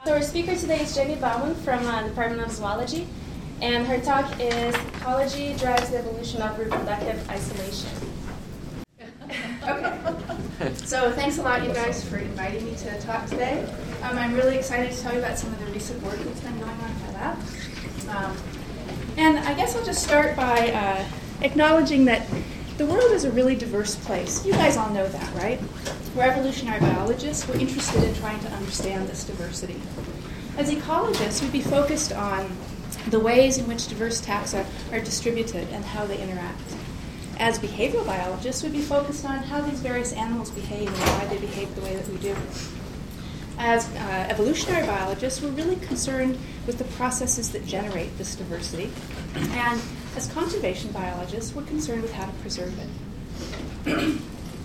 So our speaker today is Jamie Bauman from the Department of Zoology, and her talk is Ecology Drives the Evolution of Reproductive Isolation. Okay, so thanks a lot, you guys, for inviting me to talk today. I'm really excited to tell you about some of the recent work that's been going on in my lab. And I guess I'll just start by acknowledging that the world is a really diverse place. You guys all know that, right? We're evolutionary biologists. We're interested in trying to understand this diversity. As ecologists, we'd be focused on the ways in which diverse taxa are distributed and how they interact. As behavioral biologists, we'd be focused on how these various animals behave and why they behave the way that we do. As evolutionary biologists, we're really concerned with the processes that generate this diversity. And as conservation biologists, we're concerned with how to preserve it.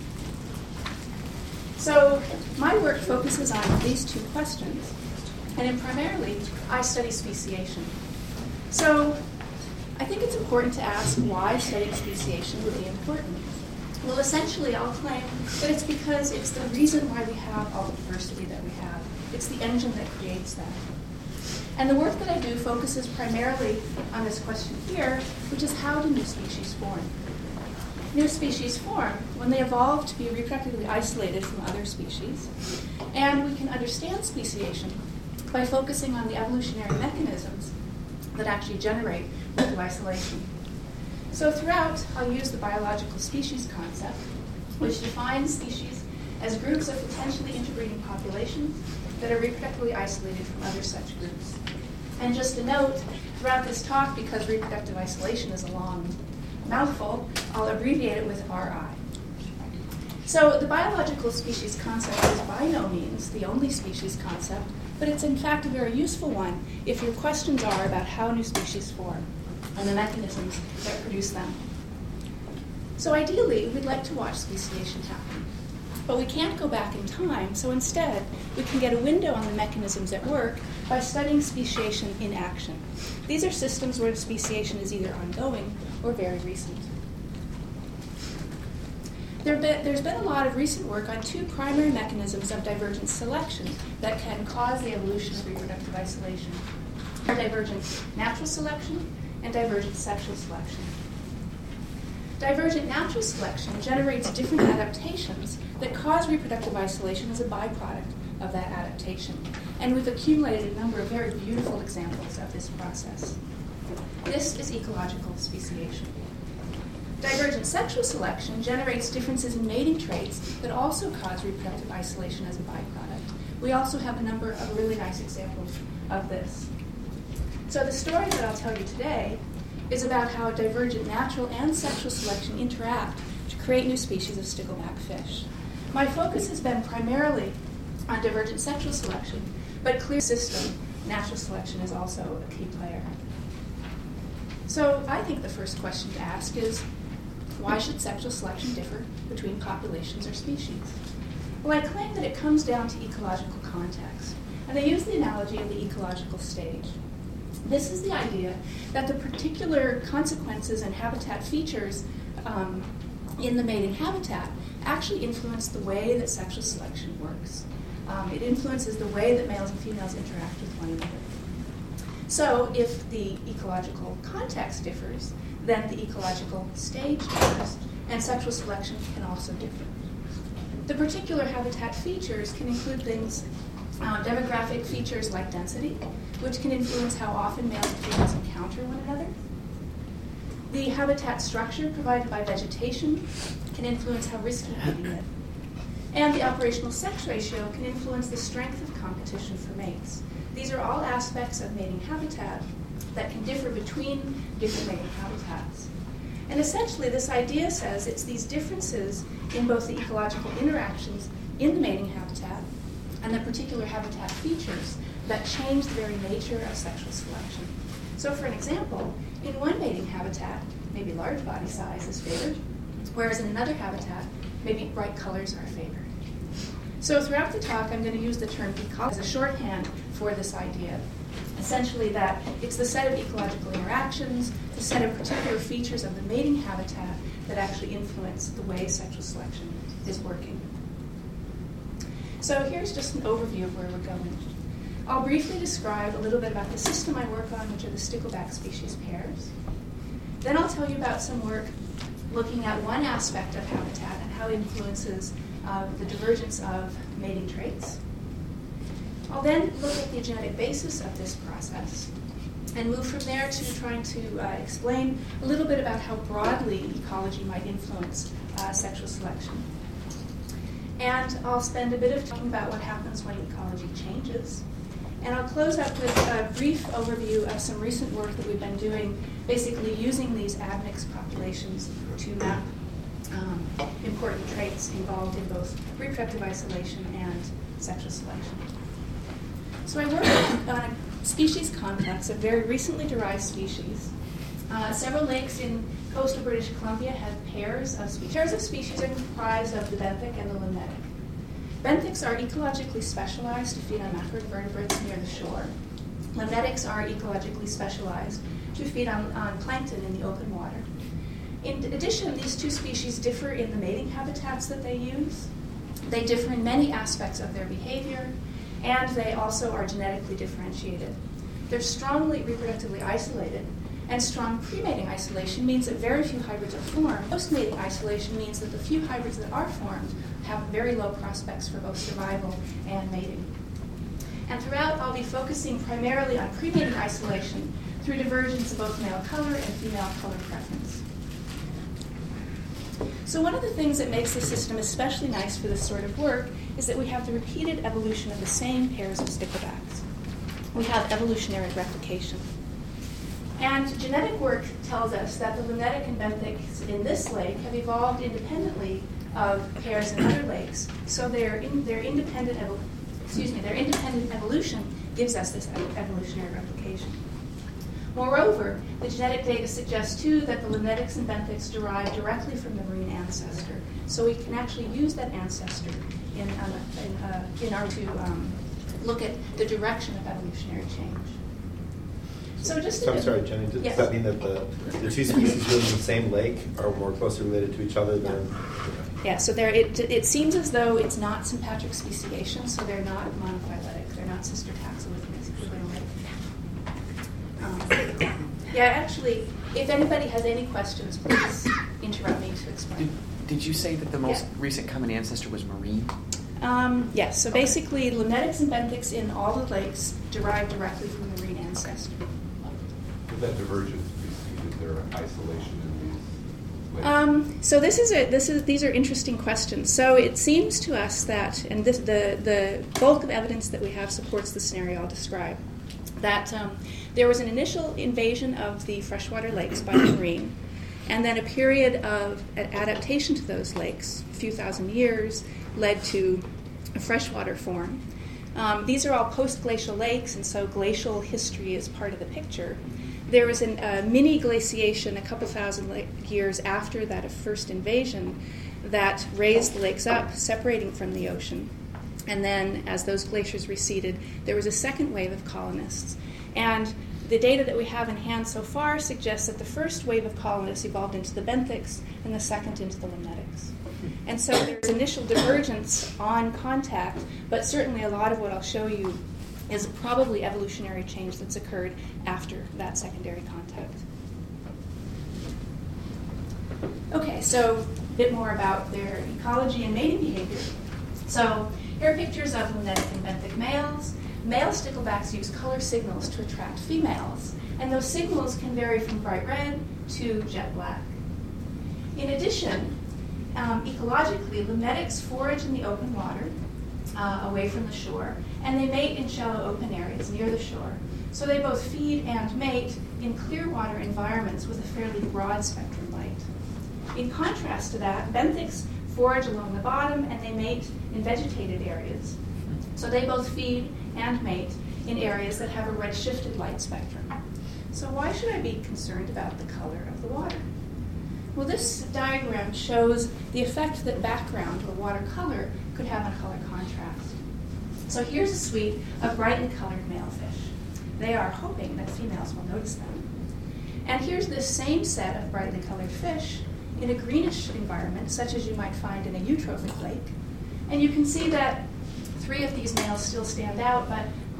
So my work focuses on these two questions. And primarily, I study speciation. So I think it's important to ask why studying speciation would be important. Well, essentially, I'll claim that it's because it's the reason why we have all the diversity that we have. It's the engine that creates that. And the work that I do focuses primarily on this question here, which is how do new species form? New species form when they evolve to be reproductively isolated from other species. And we can understand speciation by focusing on the evolutionary mechanisms that actually generate reproductive isolation. So throughout, I'll use the biological species concept, which defines species as groups of potentially interbreeding populations that are reproductively isolated from other such groups. And just a note, throughout this talk, because reproductive isolation is a long mouthful, I'll abbreviate it with RI. So the biological species concept is by no means the only species concept, but it's in fact a very useful one if your questions are about how new species form and the mechanisms that produce them. So ideally, we'd like to watch speciation happen. But we can't go back in time, so instead, we can get a window on the mechanisms at work by studying speciation in action. These are systems where speciation is either ongoing or very recent. There's been a lot of recent work on two primary mechanisms of divergent selection that can cause the evolution of reproductive isolation. Divergent natural selection and divergent sexual selection. Divergent natural selection generates different adaptations that cause reproductive isolation as a byproduct of that adaptation. And we've accumulated a number of very beautiful examples of this process. This is ecological speciation. Divergent sexual selection generates differences in mating traits that also cause reproductive isolation as a byproduct. We also have a number of really nice examples of this. So the story that I'll tell you today is about how divergent natural and sexual selection interact to create new species of stickleback fish. My focus has been primarily on divergent sexual selection, but clear system, natural selection is also a key player. So I think the first question to ask is, why should sexual selection differ between populations or species? Well, I claim that it comes down to ecological context, and I use the analogy of the ecological stage. This is the idea that the particular consequences and habitat features in the mating habitat actually influence the way that sexual selection works. It influences the way that males and females interact with one another. So if the ecological context differs, then the ecological stage differs, and sexual selection can also differ. The particular habitat features can include things, demographic features like density, which can influence how often males and females encounter one another. The habitat structure provided by vegetation can influence how risky mating is. And the operational sex ratio can influence the strength of competition for mates. These are all aspects of mating habitat that can differ between different mating habitats. And essentially, this idea says it's these differences in both the ecological interactions in the mating habitat and the particular habitat features that change the very nature of sexual selection. So for an example, in one mating habitat, maybe large body size is favored, whereas in another habitat, maybe bright colors are favored. So throughout the talk, I'm going to use the term ecology as a shorthand for this idea. Essentially that it's the set of ecological interactions, the set of particular features of the mating habitat that actually influence the way sexual selection is working. So here's just an overview of where we're going. I'll briefly describe a little bit about the system I work on, which are the stickleback species pairs. Then I'll tell you about some work looking at one aspect of habitat and how it influences the divergence of mating traits. I'll then look at the genetic basis of this process and move from there to trying to explain a little bit about how broadly ecology might influence sexual selection. And I'll spend a bit of time about what happens when ecology changes. And I'll close up with a brief overview of some recent work that we've been doing, basically using these admixed populations to map important traits involved in both reproductive isolation and sexual selection. So I work on a species complex of very recently derived species. Several lakes in coastal British Columbia have pairs of species. Pairs of species are comprised of the benthic and the limnetic. Benthics are ecologically specialized to feed on macroinvertebrates near the shore. Limnetics are ecologically specialized to feed on plankton in the open water. In addition, these two species differ in the mating habitats that they use. They differ in many aspects of their behavior, and they also are genetically differentiated. They're strongly reproductively isolated, and strong pre-mating isolation means that very few hybrids are formed. Post-mating isolation means that the few hybrids that are formed have very low prospects for both survival and mating. And throughout, I'll be focusing primarily on pre-mating isolation through divergence of both male color and female color preference. So one of the things that makes the system especially nice for this sort of work is that we have the repeated evolution of the same pairs of sticklebacks. We have evolutionary replication. And genetic work tells us that the limnetic and benthics in this lake have evolved independently of pairs in other lakes. So their independent evolution gives us this evolutionary replication. Moreover, the genetic data suggests too that the limnetics and benthics derive directly from the marine ancestor. So we can actually use that ancestor in order to look at the direction of evolutionary change. So I'm sorry, Jenny. Does that mean that the two species living in the same lake are more closely related to each other than? Yeah. So it seems as though it's not sympatric speciation, so they're not monophyletic. They're not sister taxa within a lake. Actually, if anybody has any questions, please interrupt me to explain. Did you say that the most recent common ancestor was marine? Yes. So basically, limnetics and benthics in all the lakes derive directly from the marine ancestor. That divergence preceded their isolation in these lakes? So these are interesting questions. So it seems to us that, and the bulk of evidence that we have supports the scenario I'll describe, that there was an initial invasion of the freshwater lakes by the marine, and then a period of adaptation to those lakes, a few thousand years, led to a freshwater form. These are all post-glacial lakes, and so glacial history is part of the picture. There was a mini glaciation a couple thousand years after that first invasion that raised the lakes up, separating from the ocean. And then as those glaciers receded, there was a second wave of colonists. And the data that we have in hand so far suggests that the first wave of colonists evolved into the benthics and the second into the limnetics. And so there's initial divergence on contact, but certainly a lot of what I'll show you is probably evolutionary change that's occurred after that secondary contact. Okay, so a bit more about their ecology and mating behavior. So here are pictures of limnetic and benthic males. Male sticklebacks use color signals to attract females, and those signals can vary from bright red to jet black. In addition, ecologically, limnetics forage in the open water, away from the shore, and they mate in shallow open areas near the shore. So they both feed and mate in clear water environments with a fairly broad spectrum light. In contrast to that, benthics forage along the bottom and they mate in vegetated areas. So they both feed and mate in areas that have a red-shifted light spectrum. So why should I be concerned about the color of the water? Well, this diagram shows the effect that background or water color could have on color contrast. So here's a suite of brightly colored male fish. They are hoping that females will notice them. And here's this same set of brightly colored fish in a greenish environment, such as you might find in a eutrophic lake. And you can see that 3 of these males still stand out, but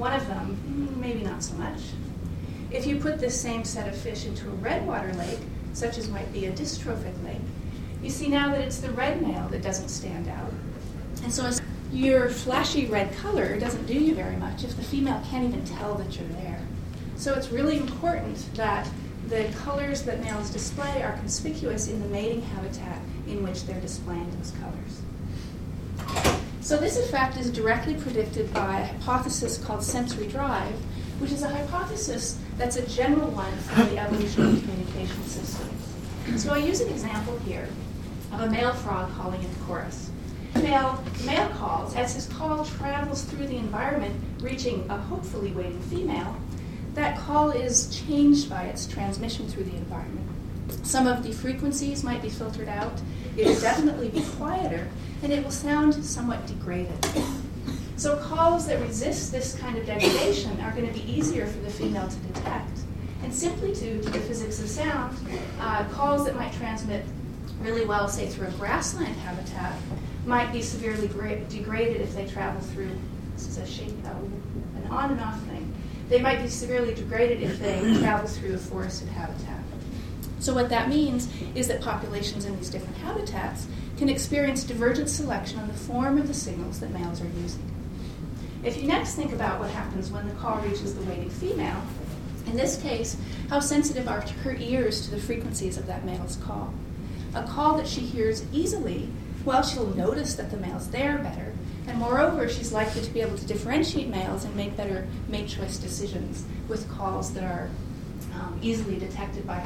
one of them, maybe not so much. If you put this same set of fish into a redwater lake, such as might be a dystrophic lake, you see now that it's the red male that doesn't stand out. And so your flashy red color doesn't do you very much if the female can't even tell that you're there. So it's really important that the colors that males display are conspicuous in the mating habitat in which they're displaying those colors. So this effect is directly predicted by a hypothesis called sensory drive, which is a hypothesis that's a general one for the evolution of communication systems. So I use an example here of a male frog calling in chorus. Male calls, as his call travels through the environment, reaching a hopefully waiting female, that call is changed by its transmission through the environment. Some of the frequencies might be filtered out. It will definitely be quieter, and it will sound somewhat degraded. So calls that resist this kind of degradation are going to be easier for the female to detect. And simply due to the physics of sound, calls that might transmit really well, say through a grassland habitat, might be severely degraded if they travel through, this is a shape, an on and off thing. They might be severely degraded if they travel through a forested habitat. So what that means is that populations in these different habitats can experience divergent selection on the form of the signals that males are using. If you next think about what happens when the call reaches the waiting female, in this case, how sensitive are her ears to the frequencies of that male's call. A call that she hears easily, well, she'll notice that the male's there better, and moreover, she's likely to be able to differentiate males and make better mate choice decisions with calls that are easily detected by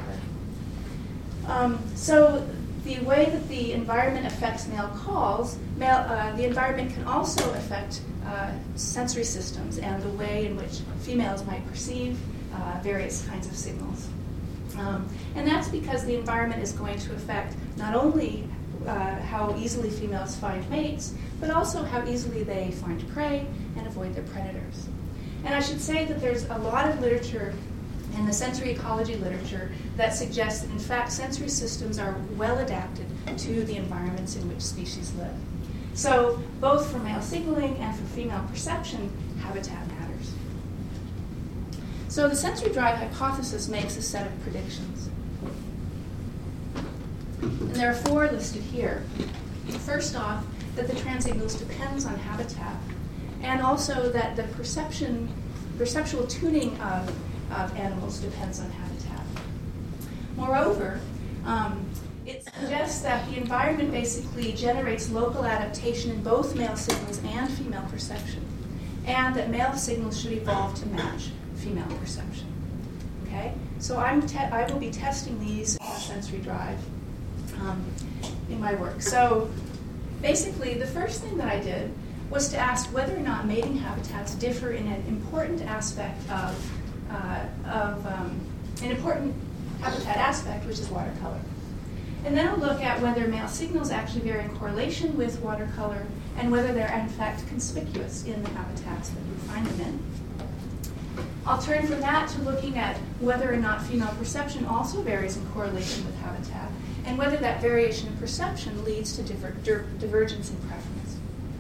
her. So the way that the environment affects male calls, the environment can also affect sensory systems and the way in which females might perceive various kinds of signals. And that's because the environment is going to affect not only how easily females find mates, but also how easily they find prey and avoid their predators. And I should say that there's a lot of literature in the sensory ecology literature that suggests that, in fact, sensory systems are well adapted to the environments in which species live. So both for male signaling and for female perception, habitat matters. So the sensory drive hypothesis makes a set of predictions. And there are 4 listed here. First off, that the transignals depends on habitat, and also that the perceptual tuning of animals depends on habitat. Moreover, it suggests that the environment basically generates local adaptation in both male signals and female perception, and that male signals should evolve to match female perception. Okay? So I will be testing these sensory drive in my work. So basically, the first thing that I did was to ask whether or not mating habitats differ in an important aspect an important habitat aspect, which is water color. And then I'll look at whether male signals actually vary in correlation with water color and whether they're in fact conspicuous in the habitats that we find them in. I'll turn from that to looking at whether or not female perception also varies in correlation with habitat and whether that variation in perception leads to divergence in preference.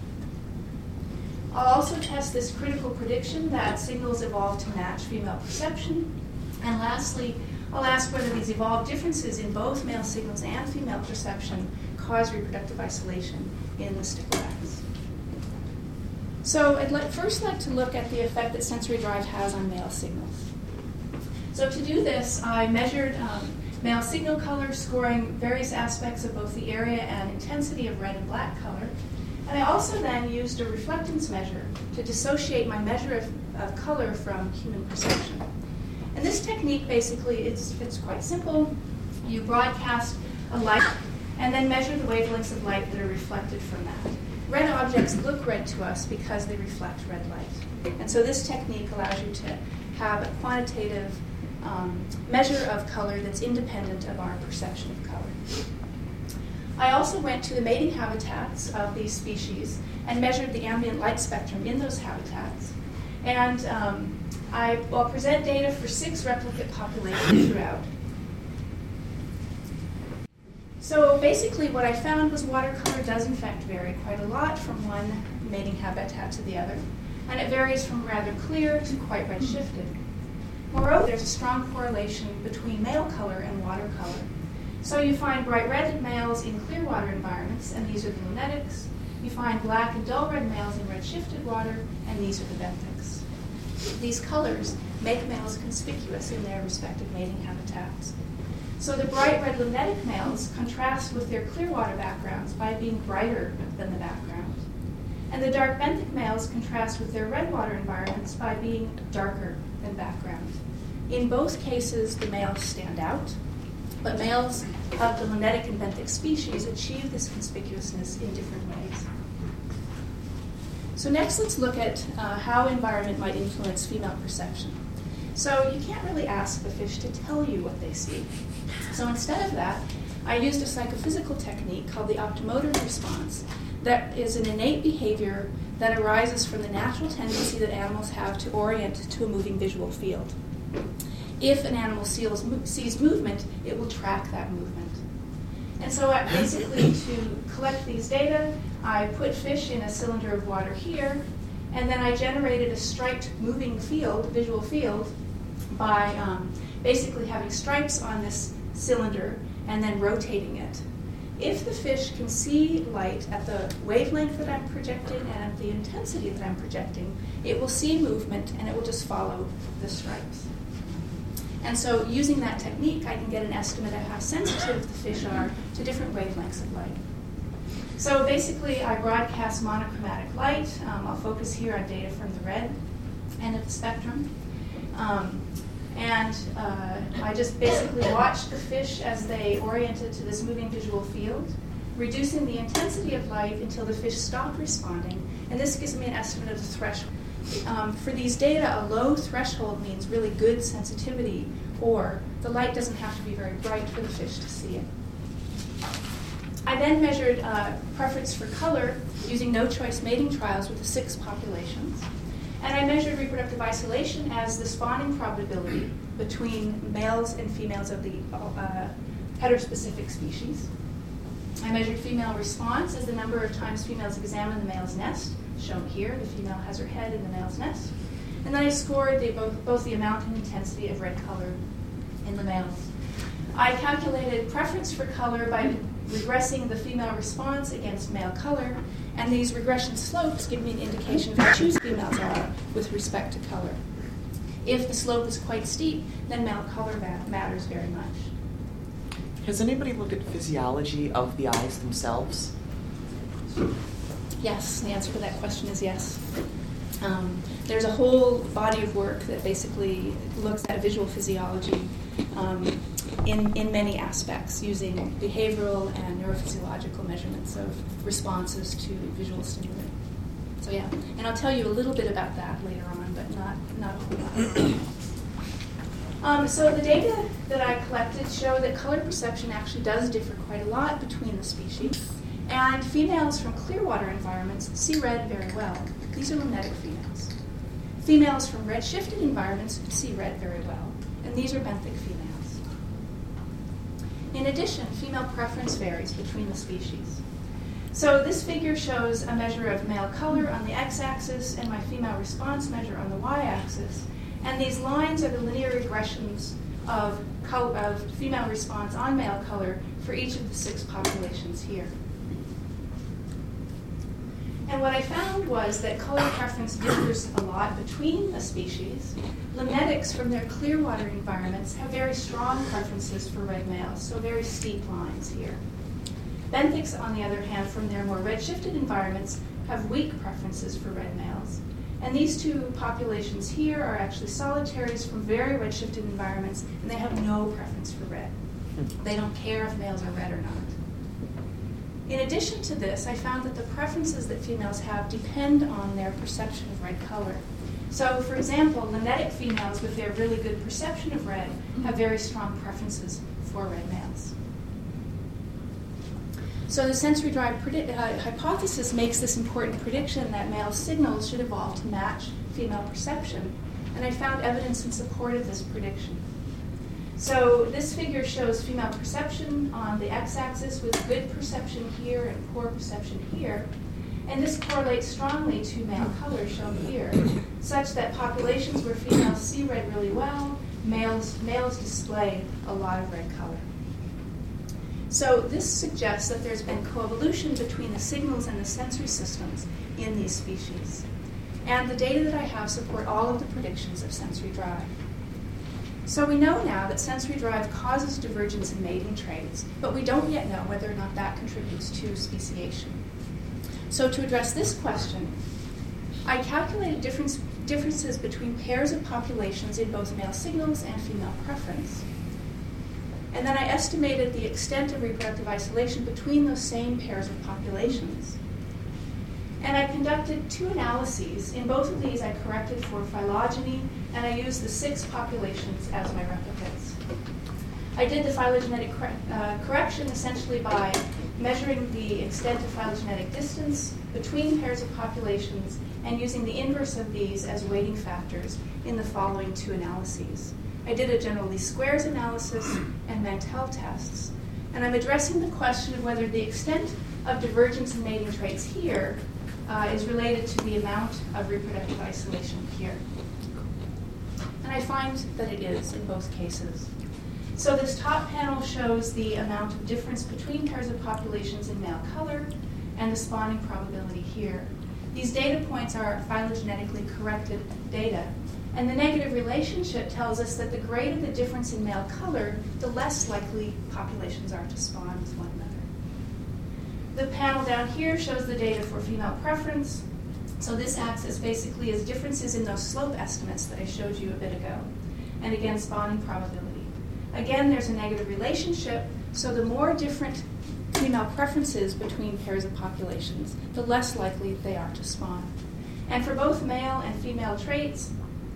I'll also test this critical prediction that signals evolve to match female perception. And lastly, I'll ask whether these evolved differences in both male signals and female perception cause reproductive isolation in the sticklebacks. So I'd first like to look at the effect that sensory drive has on male signals. So to do this, I measured male signal color, scoring various aspects of both the area and intensity of red and black color. And I also then used a reflectance measure to dissociate my measure of color from human perception. And this technique basically, it's quite simple. You broadcast a light and then measure the wavelengths of light that are reflected from that. Red objects look red to us because they reflect red light. And so this technique allows you to have a quantitative measure of color that's independent of our perception of color. I also went to the mating habitats of these species and measured the ambient light spectrum in those habitats. And I'll present data for 6 replicate populations throughout. So basically what I found was water color does in fact vary quite a lot from one mating habitat to the other. and it varies from rather clear to quite red-shifted. Moreover, there's a strong correlation between male color and water color. So you find bright red males in clear water environments, and these are the lunetics. You find black and dull red males in red-shifted water, and these are the benthics. These colors make males conspicuous in their respective mating habitats. So the bright red lunetic males contrast with their clear water backgrounds by being brighter than the background. And the dark benthic males contrast with their red water environments by being darker than background. In both cases, the males stand out, but males of the lunetic and benthic species achieve this conspicuousness in different ways. So next, let's look at how environment might influence female perception. So you can't really ask the fish to tell you what they see. So instead of that, I used a psychophysical technique called the optomotor response that is an innate behavior that arises from the natural tendency that animals have to orient to a moving visual field. If an animal sees movement, it will track that movement. And so basically to collect these data, I put fish in a cylinder of water here, and then I generated a striped moving field, visual field, by basically having stripes on this cylinder and then rotating it. If the fish can see light at the wavelength that I'm projecting and at the intensity that I'm projecting, it will see movement and it will just follow the stripes. And so using that technique, I can get an estimate of how sensitive the fish are to different wavelengths of light. So basically, I broadcast monochromatic light. I'll focus here on data from the red end of the spectrum. I just basically watched the fish as they oriented to this moving visual field, reducing the intensity of light until the fish stopped responding. And this gives me an estimate of the threshold. For these data, a low threshold means really good sensitivity, or the light doesn't have to be very bright for the fish to see it. I then measured preference for color using no-choice mating trials with the 6 populations. And I measured reproductive isolation as the spawning probability between males and females of the heterospecific species. I measured female response as the number of times females examine the male's nest, shown here. The female has her head in the male's nest. And then I scored both the amount and intensity of red color in the males. I calculated preference for color by regressing the female response against male color, and these regression slopes give me an indication of how choosy females are with respect to color. If the slope is quite steep, then male color matters very much. Has anybody looked at physiology of the eyes themselves? Yes, the answer to that question is yes. There's a whole body of work that basically looks at visual physiology in many aspects, using behavioral and neurophysiological measurements of responses to visual stimuli. So yeah, and I'll tell you a little bit about that later on, but not a whole lot. So the data that I collected show that color perception actually does differ quite a lot between the species. And females from clear water environments see red very well. These are lunetic females. Females from red-shifted environments see red very well, and these are benthic females. In addition, female preference varies between the species. So this figure shows a measure of male color on the x-axis and my female response measure on the y-axis. And these lines are the linear regressions of female response on male color for each of the 6 populations here. And what I found was that color preference differs a lot between the species. Lunetics from their clear water environments have very strong preferences for red males, so very steep lines here. Benthics, on the other hand, from their more red-shifted environments, have weak preferences for red males. And these 2 populations here are actually solitaries from very red-shifted environments, and they have no preference for red. They don't care if males are red or not. In addition to this, I found that the preferences that females have depend on their perception of red color. So, for example, lunetic females with their really good perception of red have very strong preferences for red males. So the sensory-derived hypothesis makes this important prediction that male signals should evolve to match female perception, and I found evidence in support of this prediction. So this figure shows female perception on the x-axis with good perception here and poor perception here. And this correlates strongly to male color shown here, such that populations where females see red really well, males display a lot of red color. So this suggests that there's been coevolution between the signals and the sensory systems in these species. And the data that I have support all of the predictions of sensory drive. So we know now that sensory drive causes divergence in mating traits, but we don't yet know whether or not that contributes to speciation. So to address this question, I calculated differences between pairs of populations in both male signals and female preference. And then I estimated the extent of reproductive isolation between those same pairs of populations. And I conducted 2 analyses. In both of these, I corrected for phylogeny, and I used the 6 populations as my replicates. I did the phylogenetic correction essentially by measuring the extent of phylogenetic distance between pairs of populations and using the inverse of these as weighting factors in the following 2 analyses. I did a general least squares analysis and Mantell tests. And I'm addressing the question of whether the extent of divergence in mating traits here is related to the amount of reproductive isolation here. And I find that it is in both cases. So this top panel shows the amount of difference between pairs of populations in male color and the spawning probability here. These data points are phylogenetically corrected data. And the negative relationship tells us that the greater the difference in male color, the less likely populations are to spawn with one another. The panel down here shows the data for female preference. So this acts as basically as differences in those slope estimates that I showed you a bit ago. And again, spawning probability. Again, there's a negative relationship, so the more different female preferences between pairs of populations, the less likely they are to spawn. And for both male and female traits,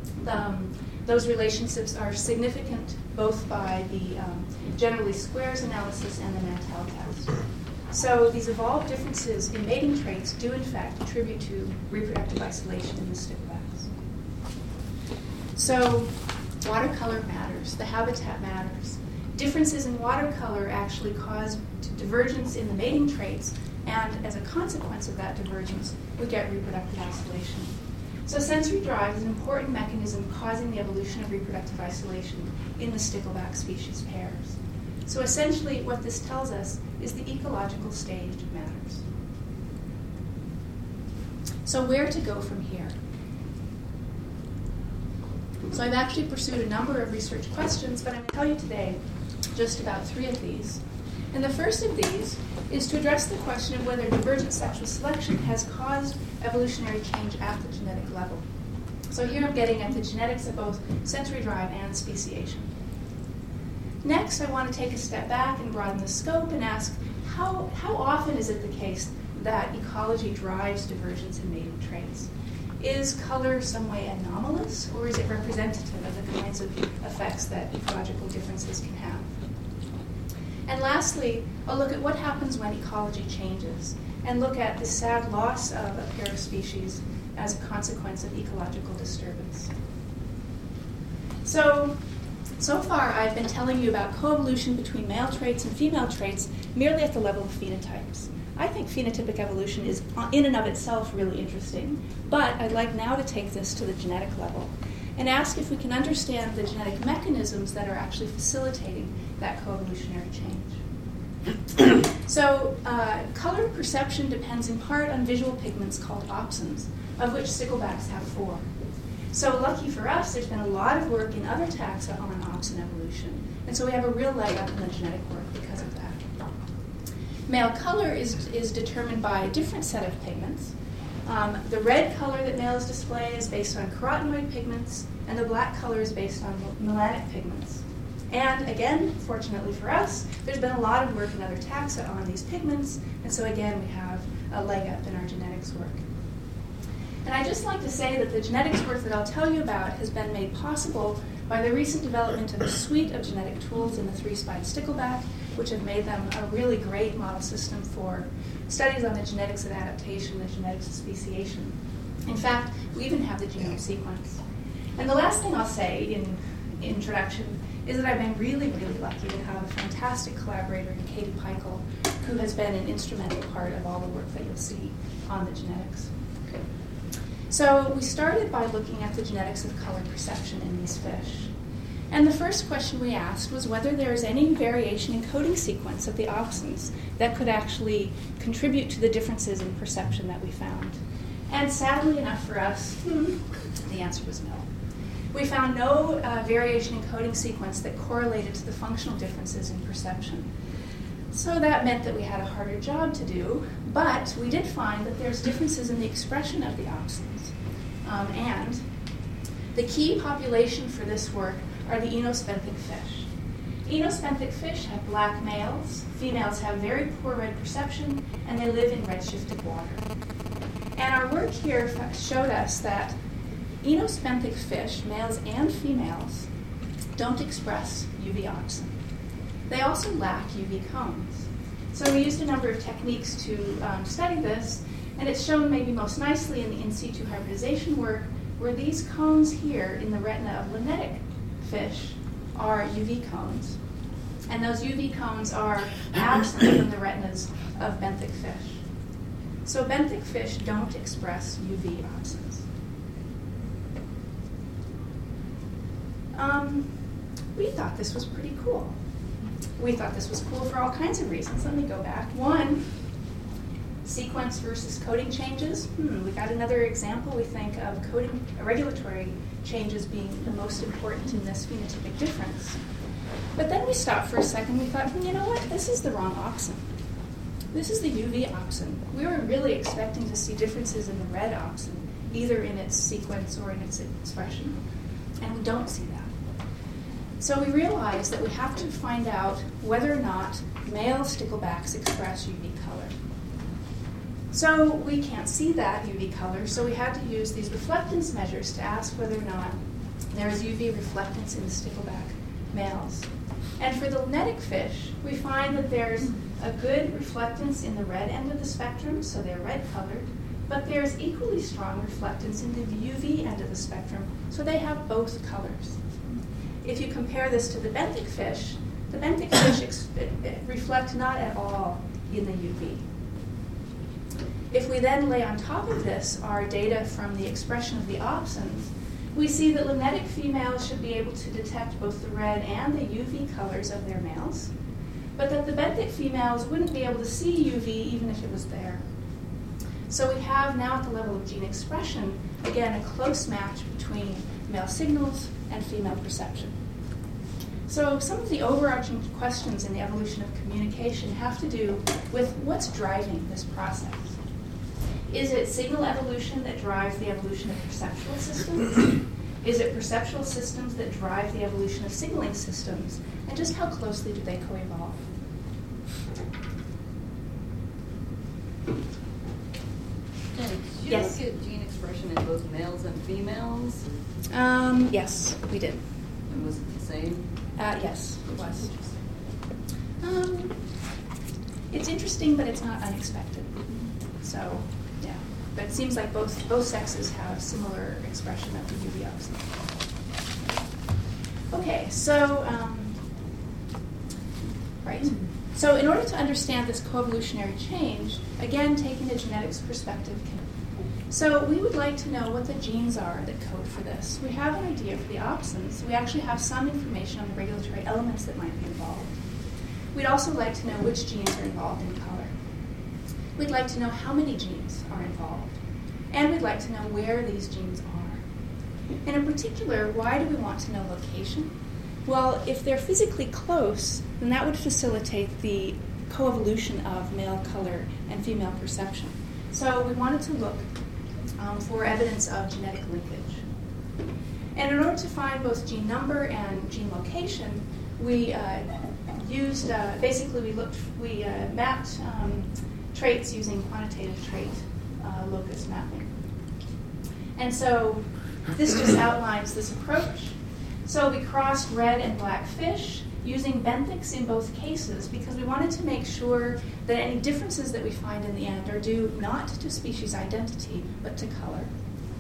those relationships are significant both by the general least squares analysis and the Mantell test. So these evolved differences in mating traits do in fact contribute to reproductive isolation in the sticklebacks. So watercolor matters, the habitat matters. Differences in watercolor actually cause divergence in the mating traits, and as a consequence of that divergence, we get reproductive isolation. So sensory drive is an important mechanism causing the evolution of reproductive isolation in the stickleback species pairs. So essentially what this tells us is the ecological stage matters. So where to go from here? So I've actually pursued a number of research questions, but I'm going to tell you today just about 3 of these. And the first of these is to address the question of whether divergent sexual selection has caused evolutionary change at the genetic level. So here I'm getting at the genetics of both sensory drive and speciation. Next, I want to take a step back and broaden the scope and ask, how often is it the case that ecology drives divergence in mating traits? Is color some way anomalous, or is it representative of the kinds of effects that ecological differences can have? And lastly, I'll look at what happens when ecology changes, and look at the sad loss of a pair of species as a consequence of ecological disturbance. So far I've been telling you about coevolution between male traits and female traits merely at the level of phenotypes. I think phenotypic evolution is in and of itself really interesting, but I'd like now to take this to the genetic level and ask if we can understand the genetic mechanisms that are actually facilitating that coevolutionary change. So color perception depends in part on visual pigments called opsins, of which sticklebacks have 4. So lucky for us, there's been a lot of work in other taxa on opsin evolution, and so we have a real leg up in the genetic work because of that. Male color is determined by a different set of pigments. The red color that males display is based on carotenoid pigments, and the black color is based on melanic pigments. And again, fortunately for us, there's been a lot of work in other taxa on these pigments, and so again, we have a leg up in our genetics work. And I'd just like to say that the genetics work that I'll tell you about has been made possible by the recent development of a suite of genetic tools in the 3-spine stickleback, which have made them a really great model system for studies on the genetics of adaptation, the genetics of speciation. In fact, we even have the genome sequence. And the last thing I'll say in introduction is that I've been really, really lucky to have a fantastic collaborator in Katie Peichel, who has been an instrumental part of all the work that you'll see on the genetics. So we started by looking at the genetics of color perception in these fish. And the first question we asked was whether there is any variation in coding sequence of the opsins that could actually contribute to the differences in perception that we found. And sadly enough for us, the answer was no. We found no variation in coding sequence that correlated to the functional differences in perception. So that meant that we had a harder job to do, but we did find that there's differences in the expression of the opsins. And the key population for this work are the enospenthic fish. Enospenthic fish have black males, females have very poor red perception, and they live in redshifted water. And our work here showed us that enospenthic fish, males and females, don't express UV opsin. They also lack UV cones. So we used a number of techniques to study this, and it's shown maybe most nicely in the in situ hybridization work, where these cones here in the retina of linetic fish are UV cones. And those UV cones are absent from the retinas of benthic fish. So benthic fish don't express UV opsins. We thought this was pretty cool. We thought this was cool for all kinds of reasons. Let me go back. One, sequence versus coding changes. We got another example, we think, of coding regulatory changes being the most important in this phenotypic difference. But then we stopped for a second. We thought, you know what? This is the wrong opsin. This is the UV opsin. We were really expecting to see differences in the red opsin, either in its sequence or in its expression. And we don't see that. So we realized that we have to find out whether or not male sticklebacks express UV color. So we can't see that UV color, so we had to use these reflectance measures to ask whether or not there is UV reflectance in the stickleback males. And for the linetic fish, we find that there's a good reflectance in the red end of the spectrum, so they're red colored, but there's equally strong reflectance in the UV end of the spectrum, so they have both colors. If you compare this to the benthic fish reflect not at all in the UV. If we then lay on top of this our data from the expression of the opsins, we see that linetic females should be able to detect both the red and the UV colors of their males, but that the benthic females wouldn't be able to see UV even if it was there. So we have now at the level of gene expression, again, a close match between male signals and female perception. So some of the overarching questions in the evolution of communication have to do with what's driving this process. Is it signal evolution that drives the evolution of perceptual systems? Is it perceptual systems that drive the evolution of signaling systems? And just how closely do they co-evolve? Did you Yes. look at gene expression in both males and females? Yes, we did. And was it the same? Yes, it was. It's interesting, but it's not unexpected. So, yeah. But it seems like both sexes have similar expression of the UV opsin. Okay, so, right. So in order to understand this coevolutionary change, again, taking a genetics perspective, so we would like to know what the genes are that code for this. We have an idea for the opsins. We actually have some information on the regulatory elements that might be involved. We'd also like to know which genes are involved in color. We'd like to know how many genes are involved. And we'd like to know where these genes are. And in particular, why do we want to know location? Well, if they're physically close, then that would facilitate the coevolution of male color and female perception. So we wanted to look for evidence of genetic linkage. And in order to find both gene number and gene location, we used, we mapped traits using quantitative trait locus mapping. And so this just outlines this approach. So we crossed red and black fish using benthics in both cases because we wanted to make sure that any differences that we find in the end are due not to species identity, but to color.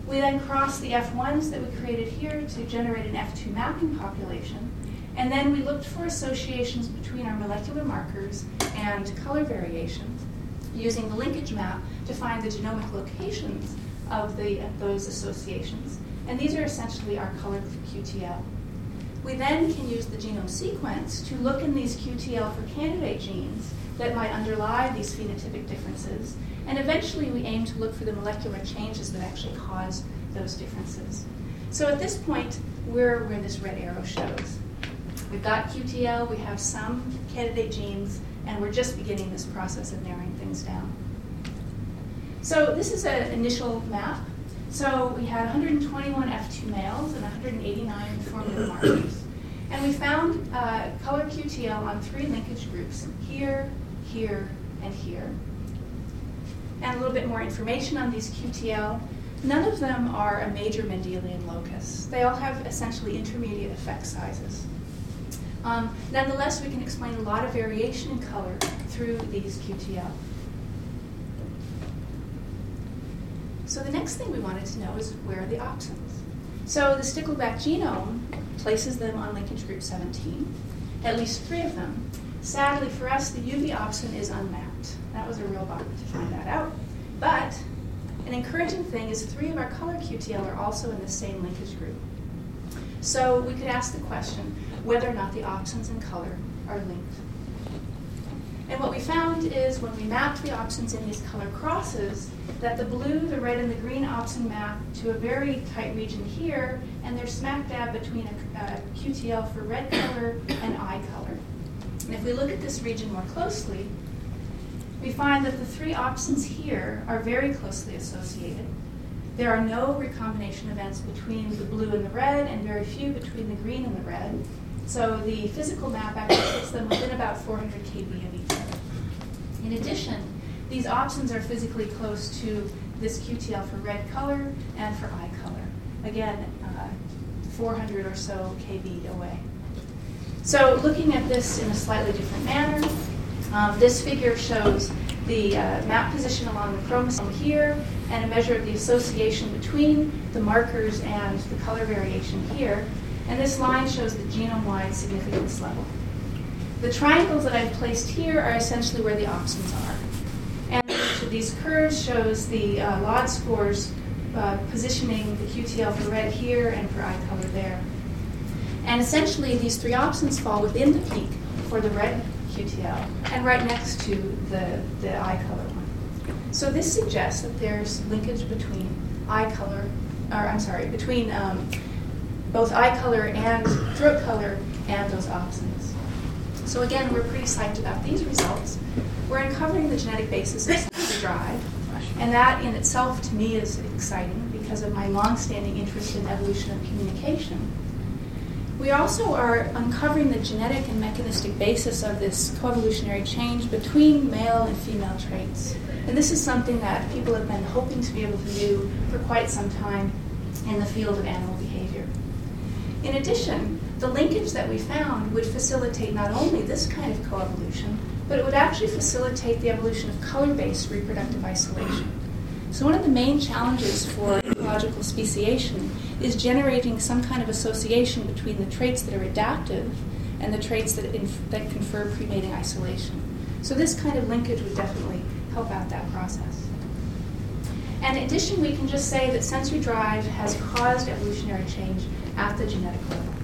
We then crossed the F1s that we created here to generate an F2 mapping population. And then we looked for associations between our molecular markers and color variation using the linkage map to find the genomic locations of those associations. And these are essentially our color QTL. We then can use the genome sequence to look in these QTL for candidate genes that might underlie these phenotypic differences. And eventually we aim to look for the molecular changes that actually cause those differences. So at this point, we're where this red arrow shows. We've got QTL, we have some candidate genes, and we're just beginning this process of narrowing things down. So this is an initial map. So we had 121 F2 males and 189 formative markers. And we found color QTL on 3 linkage groups, here, here, and here. And a little bit more information on these QTL. None of them are a major Mendelian locus. They all have essentially intermediate effect sizes. Nonetheless, we can explain a lot of variation in color through these QTL. So the next thing we wanted to know is where are the opsins? So the Stickleback genome places them on linkage group 17, at least 3 of them. Sadly for us, the UV opsin is unmapped. That was a real bummer to find that out. But an encouraging thing is 3 of our color QTL are also in the same linkage group. So we could ask the question whether or not the opsins and color are linked. And what we found is when we mapped the opsins in these color crosses, that the blue, the red, and the green opsin map to a very tight region here, and they're smack dab between a QTL for red color and eye color. And if we look at this region more closely, we find that the 3 opsins here are very closely associated. There are no recombination events between the blue and the red, and very few between the green and the red. So the physical map actually puts them within about 400 kb of each other. In addition, these opsins are physically close to this QTL for red color and for eye color. Again, 400 or so kb away. So looking at this in a slightly different manner, this figure shows the map position along the chromosome here and a measure of the association between the markers and the color variation here. And this line shows the genome-wide significance level. The triangles that I've placed here are essentially where the opsins are. And each of these curves shows the LOD scores positioning the QTL for red here and for eye color there. And essentially, these 3 opsins fall within the peak for the red QTL and right next to the eye color one. So this suggests that there's linkage between between both eye color and throat color and those opsins. So again, we're pretty psyched about these results. We're uncovering the genetic basis of sensory drive, and that in itself to me is exciting because of my long-standing interest in evolution of communication. We also are uncovering the genetic and mechanistic basis of this coevolutionary change between male and female traits. And this is something that people have been hoping to be able to do for quite some time in the field of animal behavior. In addition, the linkage that we found would facilitate not only this kind of coevolution, but it would actually facilitate the evolution of color-based reproductive isolation. So one of the main challenges for ecological speciation is generating some kind of association between the traits that are adaptive and the traits that confer premating isolation. So this kind of linkage would definitely help out that process. And in addition, we can just say that sensory drive has caused evolutionary change at the genetic level.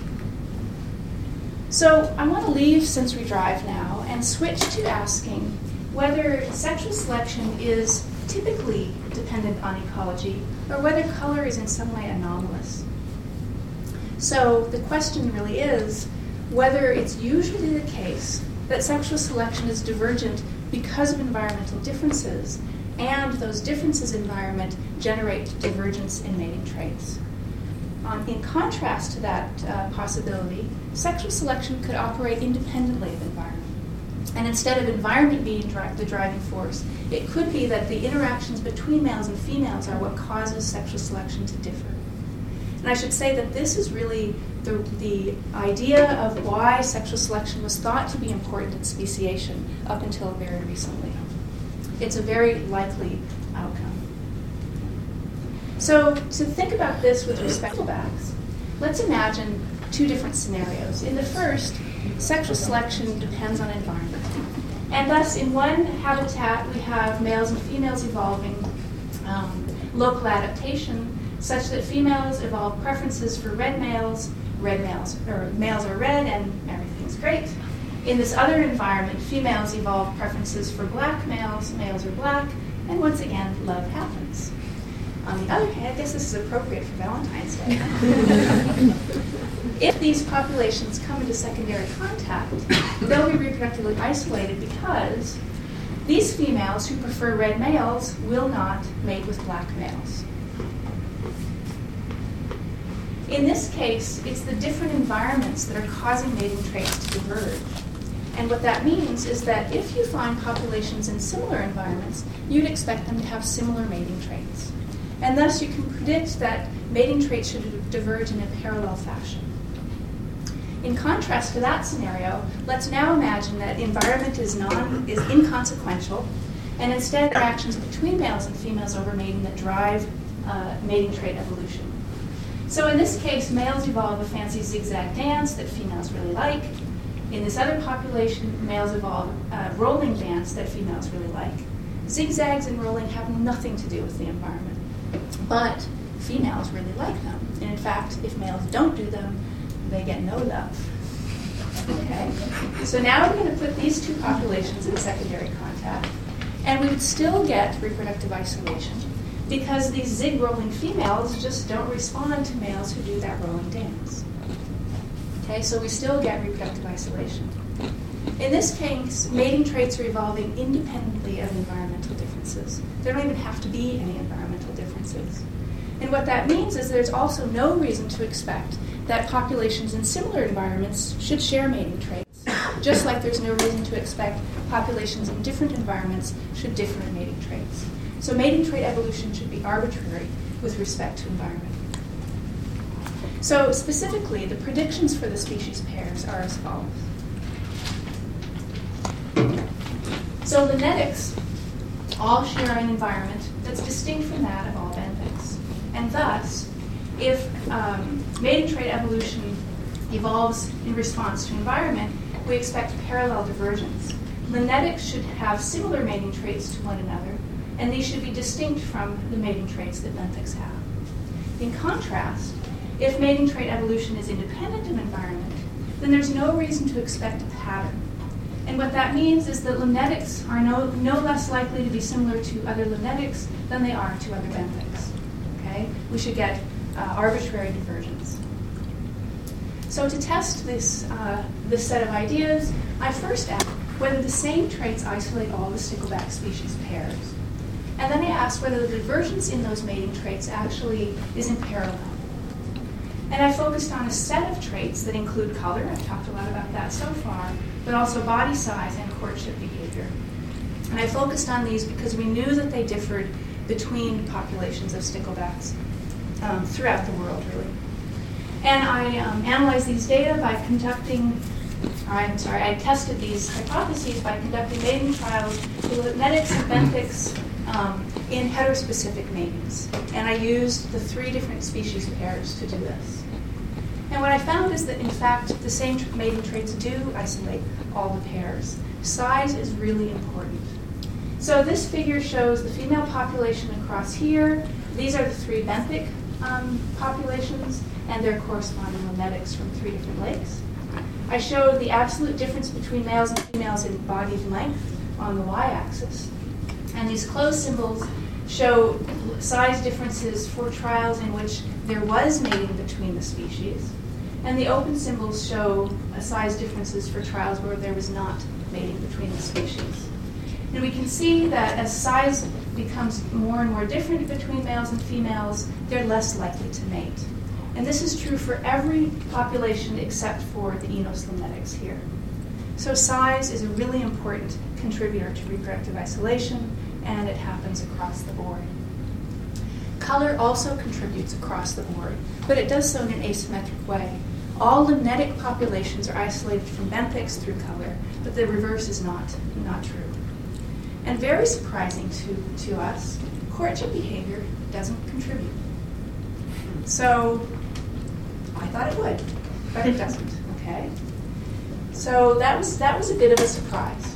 So I want to leave sensory drive now and switch to asking whether sexual selection is typically dependent on ecology or whether color is in some way anomalous. So the question really is whether it's usually the case that sexual selection is divergent because of environmental differences, and those differences in environment generate divergence in mating traits. In contrast to that possibility, sexual selection could operate independently of environment. And instead of environment being the driving force, it could be that the interactions between males and females are what causes sexual selection to differ. And I should say that this is really the idea of why sexual selection was thought to be important in speciation up until very recently. It's a very likely outcome. So to think about this with respect to sticklebacks, let's imagine two different scenarios. In the first, sexual selection depends on environment. And thus, in one habitat, we have males and females evolving local adaptation, such that females evolve preferences for males are red and everything's great. In this other environment, females evolve preferences for black males are black, and once again, love happens. On the other hand, I guess this is appropriate for Valentine's Day. If these populations come into secondary contact, they'll be reproductively isolated because these females who prefer red males will not mate with black males. In this case, it's the different environments that are causing mating traits to diverge. And what that means is that if you find populations in similar environments, you'd expect them to have similar mating traits. And thus you can predict that mating traits should diverge in a parallel fashion. In contrast to that scenario, let's now imagine that environment is inconsequential, and instead interactions between males and females over mating that drive mating trait evolution. So in this case, males evolve a fancy zigzag dance that females really like. In this other population, males evolve a rolling dance that females really like. Zigzags and rolling have nothing to do with the environment, but females really like them. And in fact, if males don't do them, they get no love. Okay? So now we're going to put these two populations in secondary contact, and we would still get reproductive isolation because these zig-rolling females just don't respond to males who do that rolling dance. Okay, so we still get reproductive isolation. In this case, mating traits are evolving independently of environmental differences. There don't even have to be any environmental differences. And what that means is there's also no reason to expect that populations in similar environments should share mating traits, just like there's no reason to expect populations in different environments should differ in mating traits. So mating trait evolution should be arbitrary with respect to environment. So specifically, the predictions for the species pairs are as follows. So Linetics all share an environment that's distinct from that of all benthics. And thus, if mating trait evolution evolves in response to environment, we expect parallel divergence. Linetics should have similar mating traits to one another, and these should be distinct from the mating traits that benthics have. In contrast, if mating trait evolution is independent of environment, then there's no reason to expect a pattern. And what that means is that Linetics are no less likely to be similar to other Linetics than they are to other benthics. Okay? We should get arbitrary divergence. So to test this set of ideas, I first asked whether the same traits isolate all the stickleback species pairs. And then I asked whether the divergence in those mating traits actually is in parallel. And I focused on a set of traits that include color, I've talked a lot about that so far, but also body size and courtship behavior. And I focused on these because we knew that they differed between populations of sticklebacks throughout the world, really. And I analyzed these data by I tested these hypotheses by conducting mating trials with Linetics and benthics in heterospecific matings. And I used the 3 different species pairs to do this. And what I found is that, in fact, the same mating traits do isolate all the pairs. Size is really important. So this figure shows the female population across here. These are the 3 benthic populations and their corresponding Linetics from 3 different lakes. I showed the absolute difference between males and females in body length on the y-axis. And these closed symbols show size differences for trials in which there was mating between the species. And the open symbols show size differences for trials where there was not mating between the species. And we can see that as size becomes more and more different between males and females, they're less likely to mate. And this is true for every population except for the Enos Linetics here. So size is a really important contributor to reproductive isolation, and it happens across the board. Color also contributes across the board, but it does so in an asymmetric way. All Linetic populations are isolated from benthics through color, but the reverse is not true. And very surprising to us, courtship behavior doesn't contribute. So I thought it would, but it doesn't. Okay. So that was a bit of a surprise.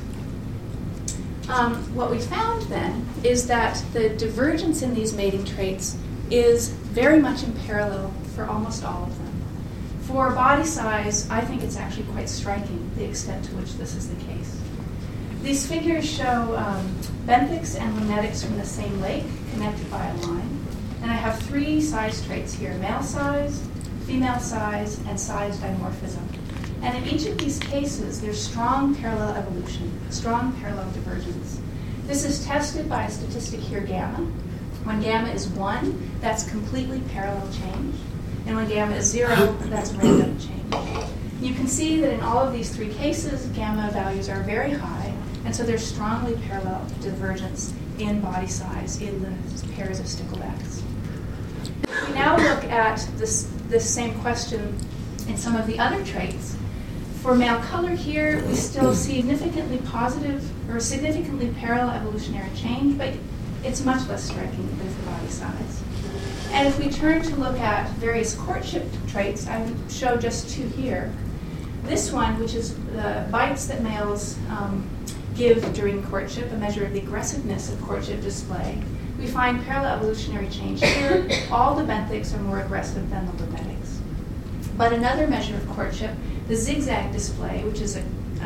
What we found then is that the divergence in these mating traits is very much in parallel for almost all of them. For body size, I think it's actually quite striking the extent to which this is the case. These figures show benthics and lunetics from the same lake connected by a line. And I have 3 size traits here: male size, female size, and size dimorphism. And in each of these cases, there's strong parallel evolution, strong parallel divergence. This is tested by a statistic here, gamma. When gamma is 1, that's completely parallel change. And when gamma is 0, that's random change. You can see that in all of these 3 cases, gamma values are very high, and so there's strongly parallel divergence in body size in the pairs of sticklebacks. We now look at this same question in some of the other traits. For male color here, we still see significantly positive or significantly parallel evolutionary change, but it's much less striking than for body size. And if we turn to look at various courtship traits, I show just 2 here. This one, which is the bites that males give during courtship, a measure of the aggressiveness of courtship display, we find parallel evolutionary change here. All the benthics are more aggressive than the lunetics. But another measure of courtship, the zigzag display, which is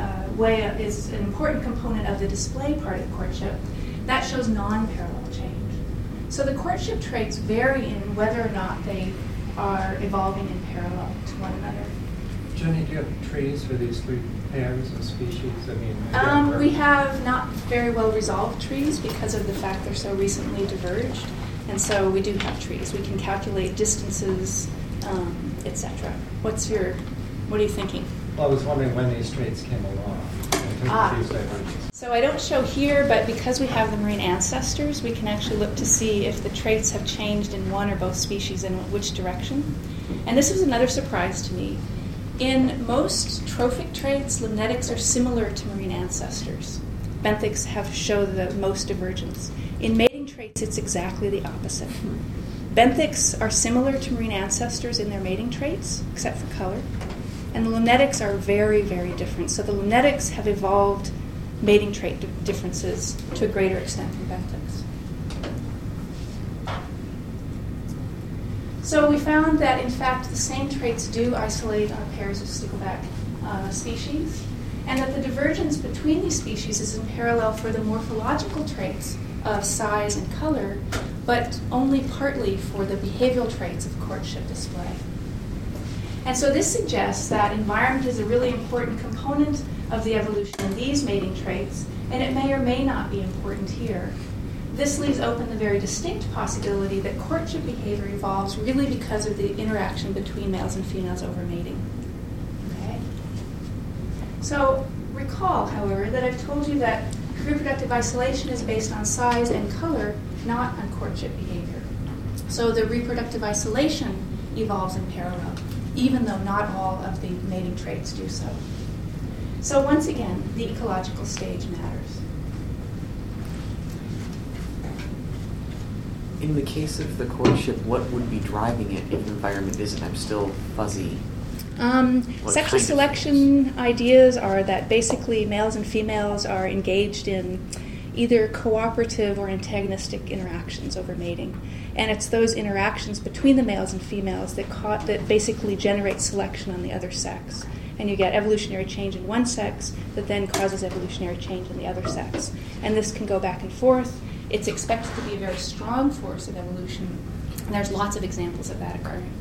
is an important component of the display part of courtship, that shows non-parallel change. So the courtship traits vary in whether or not they are evolving in parallel to one another. Jenny, do you have trees for these 3 pairs of species? I mean, we have not very well resolved trees because of the fact they're so recently diverged, and so we do have trees. We can calculate distances, etc. What are you thinking? Well, I was wondering when these traits came along in terms of these divergences. So I don't show here, but because we have the marine ancestors, we can actually look to see if the traits have changed in one or both species and which direction. And this was another surprise to me. In most trophic traits, lunetics are similar to marine ancestors. Benthics show the most divergence. In mating traits, it's exactly the opposite. Benthics are similar to marine ancestors in their mating traits, except for color. And the lunetics are very, very different. So the lunetics have evolved mating trait differences to a greater extent than benthics. So we found that, in fact, the same traits do isolate our pairs of stickleback species, and that the divergence between these species is in parallel for the morphological traits of size and color, but only partly for the behavioral traits of courtship display. And so this suggests that environment is a really important component of the evolution of these mating traits, and it may or may not be important here. This leaves open the very distinct possibility that courtship behavior evolves really because of the interaction between males and females over mating. Okay? So recall, however, that I've told you that reproductive isolation is based on size and color, not on courtship behavior. So the reproductive isolation evolves in parallel, even though not all of the mating traits do so. So once again, the ecological stage matters. In the case of the courtship, what would be driving it if the environment isn't? I'm still fuzzy. Sexual selection ideas are that basically males and females are engaged in either cooperative or antagonistic interactions over mating. And it's those interactions between the males and females that basically generate selection on the other sex. And you get evolutionary change in one sex that then causes evolutionary change in the other sex. And this can go back and forth. It's expected to be a very strong force of evolution. And there's lots of examples of that occurring.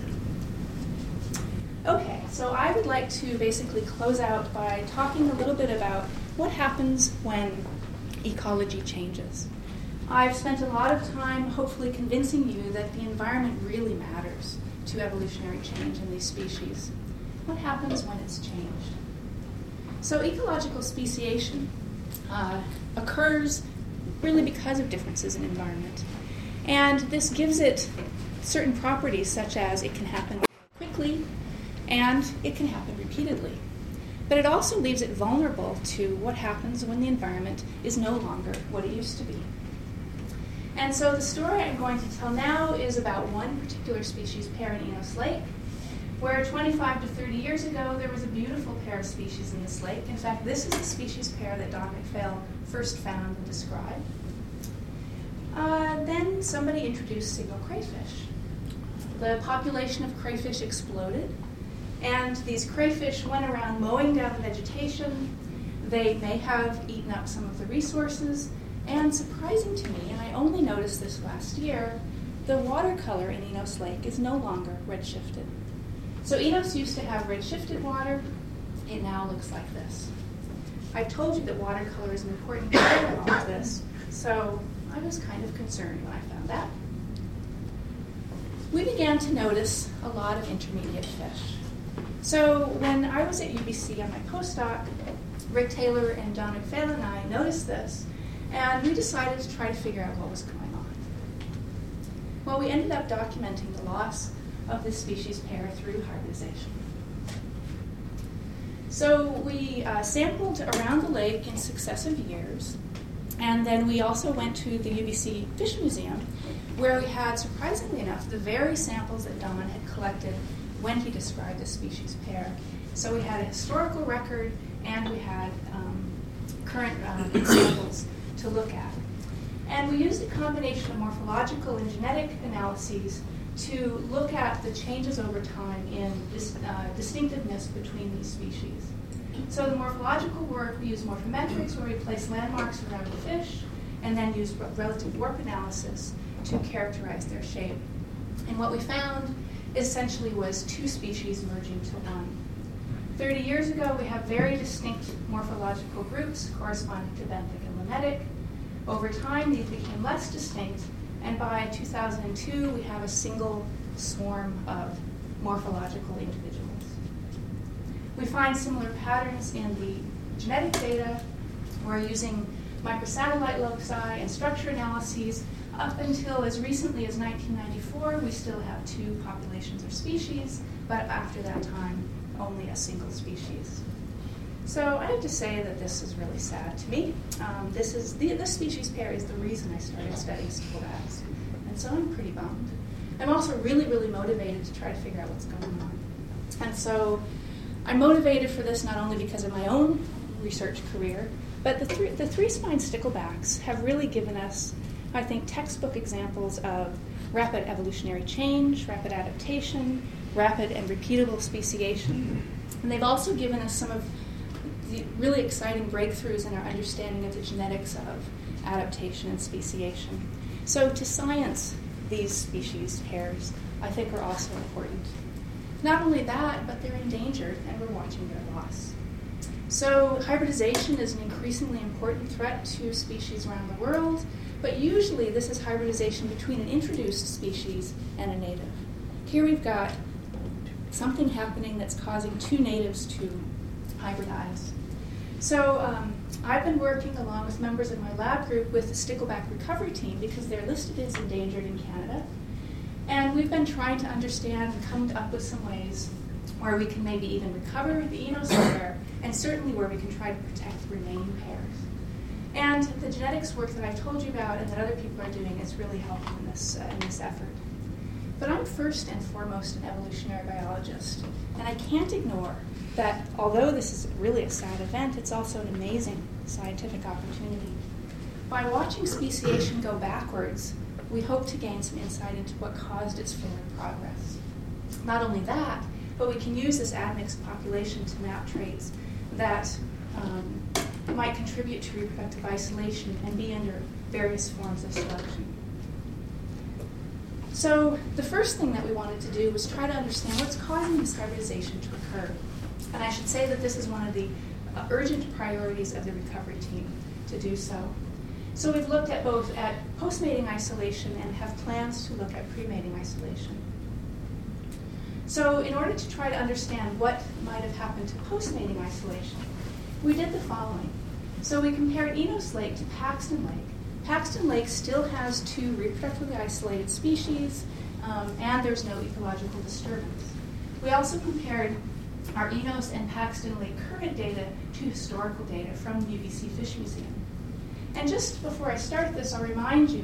Okay, so I would like to basically close out by talking a little bit about what happens when ecology changes. I've spent a lot of time hopefully convincing you that the environment really matters to evolutionary change in these species. What happens when it's changed? So ecological speciation occurs really because of differences in environment. And this gives it certain properties, such as it can happen quickly and it can happen repeatedly. But it also leaves it vulnerable to what happens when the environment is no longer what it used to be. And so the story I'm going to tell now is about one particular species pair in Enos Lake, where 25 to 30 years ago there was a beautiful pair of species in this lake. In fact, this is the species pair that Don McPhail first found and described. Then somebody introduced signal crayfish. The population of crayfish exploded, and these crayfish went around mowing down the vegetation. They may have eaten up some of the resources, and surprising to me, and I only noticed this last year, the watercolor in Enos Lake is no longer redshifted. So Enos used to have redshifted water. It now looks like this. I told you that watercolor is an important part of all of this, so I was kind of concerned when I found that. We began to notice a lot of intermediate fish. So when I was at UBC on my postdoc, Rick Taylor and Don McPhail and I noticed this, and we decided to try to figure out what was going on. Well, we ended up documenting the loss of this species pair through hybridization. So we sampled around the lake in successive years, and then we also went to the UBC Fish Museum, where we had, surprisingly enough, the very samples that Don had collected when he described the species pair. So we had a historical record, and we had current samples to look at. And we used a combination of morphological and genetic analyses to look at the changes over time in this distinctiveness between these species. So the morphological work, we use morphometrics, where we place landmarks around the fish, and then use relative warp analysis to characterize their shape. And what we found essentially was two species merging to one. 30 years ago, we have very distinct morphological groups corresponding to benthic and limetic. Over time, these became less distinct, and by 2002, we have a single swarm of morphological individuals. We find similar patterns in the genetic data. We're using microsatellite loci and structure analyses. Up until as recently as 1994, we still have two populations or species, but after that time, only a single species. So I have to say that this is really sad to me. This species pair is the reason I started studying sticklebacks, and so I'm pretty bummed. I'm also really, really motivated to try to figure out what's going on. And so I'm motivated for this not only because of my own research career, but the three-spine sticklebacks have really given us, I think, textbook examples of rapid evolutionary change, rapid adaptation, rapid and repeatable speciation. And they've also given us some of the really exciting breakthroughs in our understanding of the genetics of adaptation and speciation. So to science these species pairs, I think, are also important. Not only that, but they're endangered, and we're watching their loss. So hybridization is an increasingly important threat to species around the world, but usually this is hybridization between an introduced species and a native. Here we've got something happening that's causing two natives to hybridize. So I've been working along with members of my lab group with the stickleback recovery team because they're listed as endangered in Canada. And we've been trying to understand and come up with some ways where we can maybe even recover the Enos pair, and certainly where we can try to protect the remaining pairs. And the genetics work that I've told you about and that other people are doing is really helpful in this effort. But I'm first and foremost an evolutionary biologist, and I can't ignore that although this is really a sad event, it's also an amazing scientific opportunity. By watching speciation go backwards, we hope to gain some insight into what caused its forward progress. Not only that, but we can use this admixed population to map traits that might contribute to reproductive isolation and be under various forms of selection. So the first thing that we wanted to do was try to understand what's causing this hybridization to occur. And I should say that this is one of the urgent priorities of the recovery team to do so. So we've looked at both at post-mating isolation and have plans to look at pre-mating isolation. So in order to try to understand what might have happened to post-mating isolation, we did the following. So we compared Enos Lake to Paxton Lake. Paxton Lake still has two reproductively isolated species, and there's no ecological disturbance. We also compared our Enos and Paxton Lake current data to historical data from the UBC Fish Museum. And just before I start this, I'll remind you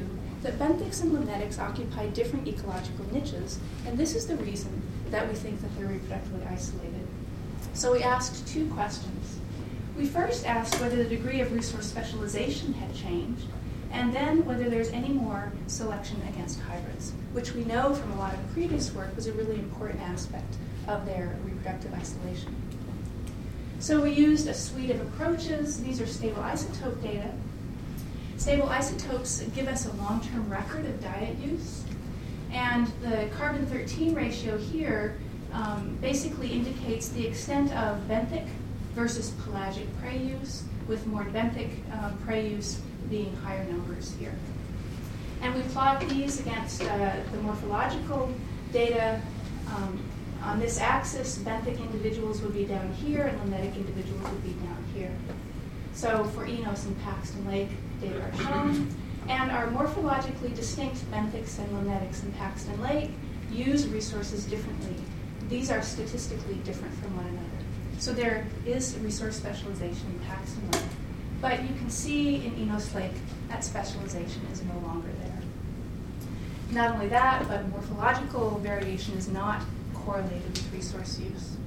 that benthics and limnetics occupy different ecological niches, and this is the reason that we think that they're reproductively isolated. So we asked two questions. We first asked whether the degree of resource specialization had changed, and then whether there's any more selection against hybrids, which we know from a lot of previous work was a really important aspect of their reproductive isolation. So we used a suite of approaches. These are stable isotope data. Stable isotopes give us a long-term record of diet use, and the carbon-13 ratio here basically indicates the extent of benthic versus pelagic prey use, with more benthic prey use being higher numbers here. And we plot these against the morphological data. On this axis, benthic individuals would be down here, and limnetic individuals would be down here. So for Enos and Paxton Lake, data are shown. And our morphologically distinct benthics and limnetics in Paxton Lake use resources differently. These are statistically different from one another. So there is resource specialization in Paxton Lake. But you can see in Enos Lake that specialization is no longer there. Not only that, but morphological variation is not correlated with resource use.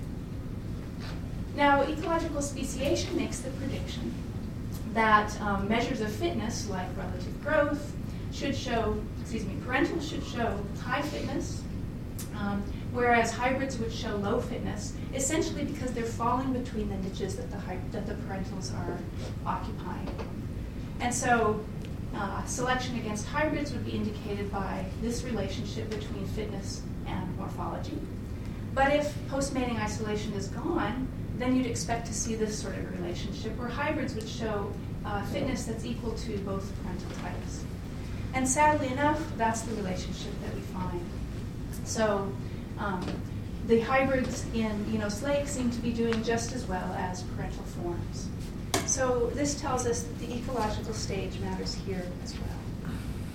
Now, ecological speciation makes the prediction that measures of fitness, like relative growth, should show, parentals should show high fitness, whereas hybrids would show low fitness, essentially because they're falling between the niches that the parentals are occupying. And so selection against hybrids would be indicated by this relationship between fitness and morphology. But if post-mating isolation is gone, then you'd expect to see this sort of relationship where hybrids would show fitness that's equal to both parental types. And sadly enough, that's the relationship that we find. So the hybrids in Enos Lake seem to be doing just as well as parental forms. So this tells us that the ecological stage matters here as well.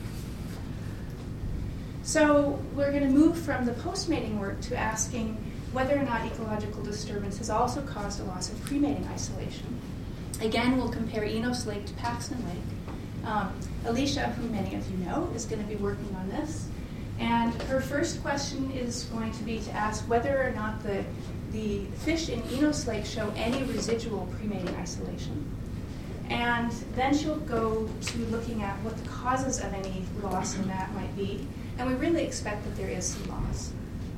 So we're going to move from the post-mating work to asking whether or not ecological disturbance has also caused a loss of pre-mating isolation. Again, we'll compare Enos Lake to Paxton Lake. Alicia, who many of you know, is going to be working on this. And her first question is going to be to ask whether or not the fish in Enos Lake show any residual pre-mating isolation. And then she'll go to looking at what the causes of any loss in that might be. And we really expect that there is some loss.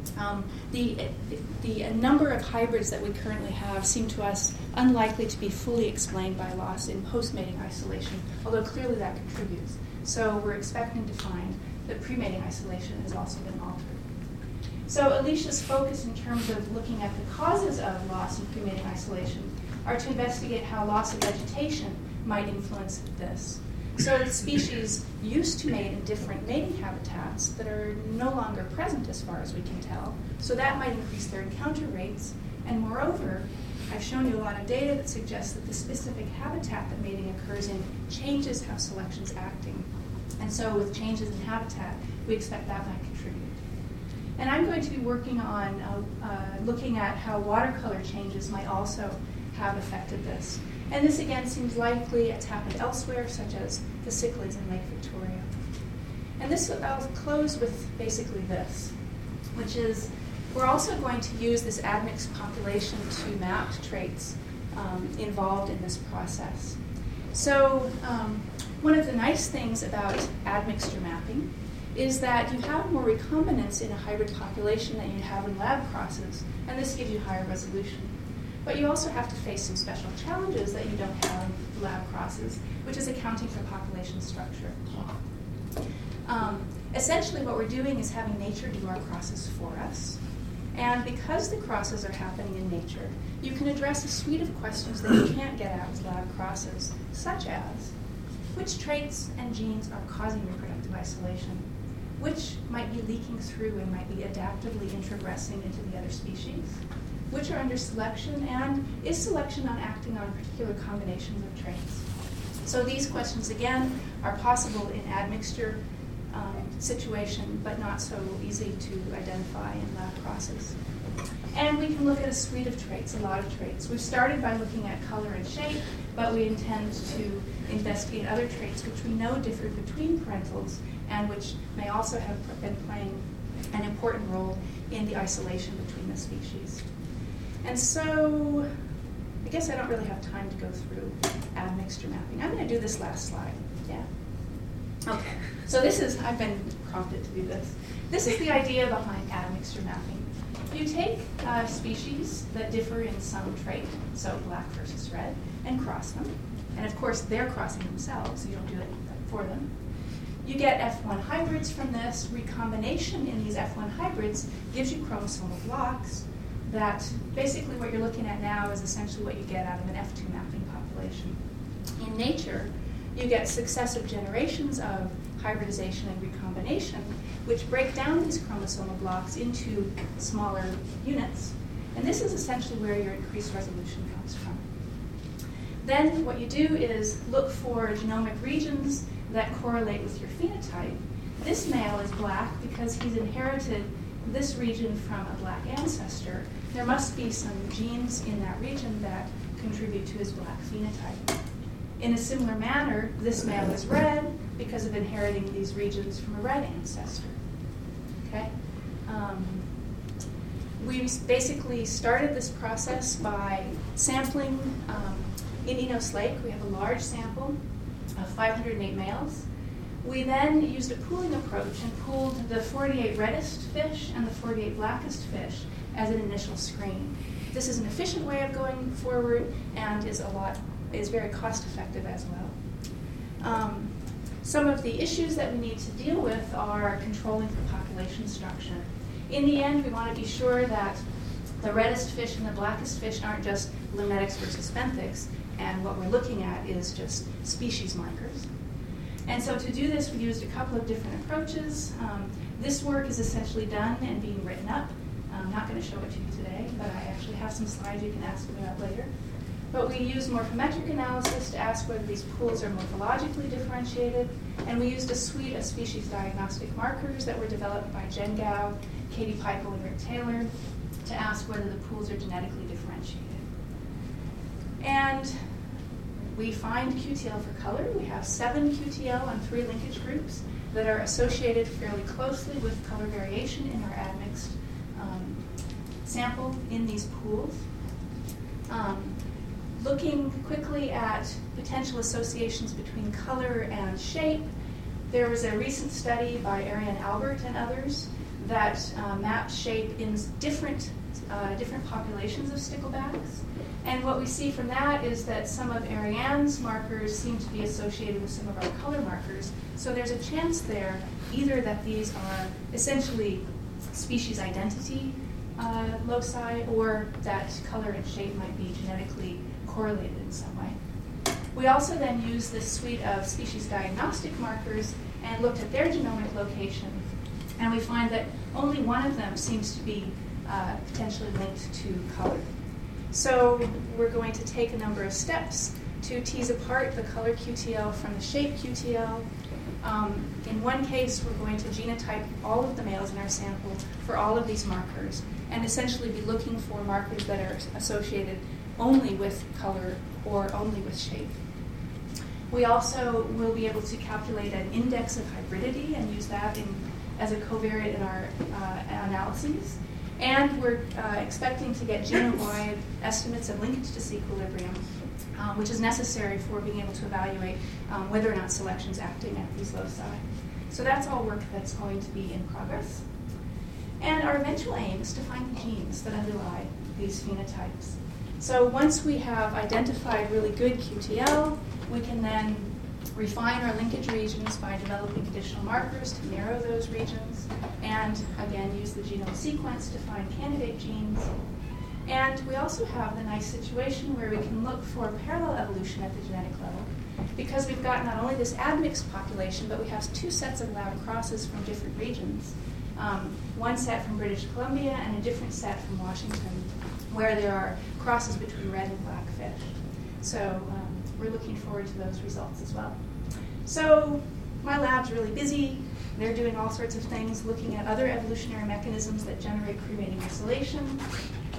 The number of hybrids that we currently have seem to us unlikely to be fully explained by loss in post-mating isolation, although clearly that contributes. So we're expecting to find that pre-mating isolation has also been altered. So Alicia's focus in terms of looking at the causes of loss in pre-mating isolation are to investigate how loss of vegetation might influence this. So the species used to mate in different mating habitats that are no longer present as far as we can tell. So that might increase their encounter rates. And moreover, I've shown you a lot of data that suggests that the specific habitat that mating occurs in changes how selection's acting. And so with changes in habitat, we expect that might contribute. And I'm going to be working on looking at how watercolor changes might also have affected this. And this again seems likely it's happened elsewhere, such as the cichlids in Lake Victoria. And this, I'll close with basically this, which is we're also going to use this admixed population to map traits involved in this process. So one of the nice things about admixture mapping is that you have more recombinants in a hybrid population than you have in lab crosses, and this gives you higher resolution. But you also have to face some special challenges that you don't have in lab crosses, which is accounting for population structure. Essentially what we're doing is having nature do our crosses for us. And because the crosses are happening in nature, you can address a suite of questions that you can't get at with lab crosses, such as which traits and genes are causing reproductive isolation, which might be leaking through and might be adaptively introgressing into the other species, which are under selection, and is selection not acting on particular combinations of traits? So these questions, again, are possible in admixture situation, but not so easy to identify in lab crosses. And we can look at a suite of traits, a lot of traits. We've started by looking at color and shape, but we intend to investigate other traits which we know differ between parentals and which may also have been playing an important role in the isolation between the species. And so, I guess I don't really have time to go through admixture mapping. I'm going to do this last slide. Yeah? Okay. So this is, I've been prompted to do this. This is the idea behind admixture mapping. You take species that differ in some trait, so black versus red, and cross them. And of course, they're crossing themselves, so you don't do it for them. You get F1 hybrids from this. Recombination in these F1 hybrids gives you chromosomal blocks that basically what you're looking at now is essentially what you get out of an F2 mapping population. In nature, you get successive generations of hybridization and recombination, which break down these chromosomal blocks into smaller units. And this is essentially where your increased resolution comes from. Then what you do is look for genomic regions that correlate with your phenotype. This male is black because he's inherited this region from a black ancestor. There must be some genes in that region that contribute to his black phenotype. In a similar manner, this male is red because of inheriting these regions from a red ancestor. Okay? We basically started this process by sampling in Enos Lake. We have a large sample of 508 males. We then used a pooling approach and pooled the 48 reddest fish and the 48 blackest fish as an initial screen. This is an efficient way of going forward and is very cost effective as well. Some of the issues that we need to deal with are controlling for population structure. In the end, we want to be sure that the reddest fish and the blackest fish aren't just limnetics versus benthics, and what we're looking at is just species markers. And so to do this, we used a couple of different approaches. This work is essentially done and being written up. I'm not going to show it to you today, but I actually have some slides you can ask me about later. But we used morphometric analysis to ask whether these pools are morphologically differentiated, and we used a suite of species diagnostic markers that were developed by Jen Gao, Katie Peichel, and Rick Taylor to ask whether the pools are genetically differentiated. And we find QTL for color. We have 7 QTL on 3 linkage groups that are associated fairly closely with color variation in our admixed sample in these pools. Looking quickly at potential associations between color and shape, there was a recent study by Ariane Albert and others that mapped shape in different populations of sticklebacks. And what we see from that is that some of Ariane's markers seem to be associated with some of our color markers. So there's a chance there either that these are essentially species identity loci, or that color and shape might be genetically correlated in some way. We also then use this suite of species diagnostic markers and looked at their genomic location, and we find that only one of them seems to be potentially linked to color. So we're going to take a number of steps to tease apart the color QTL from the shape QTL. In one case, we're going to genotype all of the males in our sample for all of these markers and essentially be looking for markers that are associated only with color or only with shape. We also will be able to calculate an index of hybridity and use that as a covariate in our analyses. And we're expecting to get genome-wide estimates of linkage disequilibrium, which is necessary for being able to evaluate whether or not selection is acting at these loci. So that's all work that's going to be in progress. And our eventual aim is to find the genes that underlie these phenotypes. So once we have identified really good QTL, we can then refine our linkage regions by developing additional markers to narrow those regions, and again use the genome sequence to find candidate genes. And we also have the nice situation where we can look for parallel evolution at the genetic level, because we've got not only this admixed population, but we have 2 sets of allowed crosses from different regions. One set from British Columbia and a different set from Washington, where there are crosses between red and black fish. So we're looking forward to those results as well. So my lab's really busy. They're doing all sorts of things, looking at other evolutionary mechanisms that generate cremating isolation.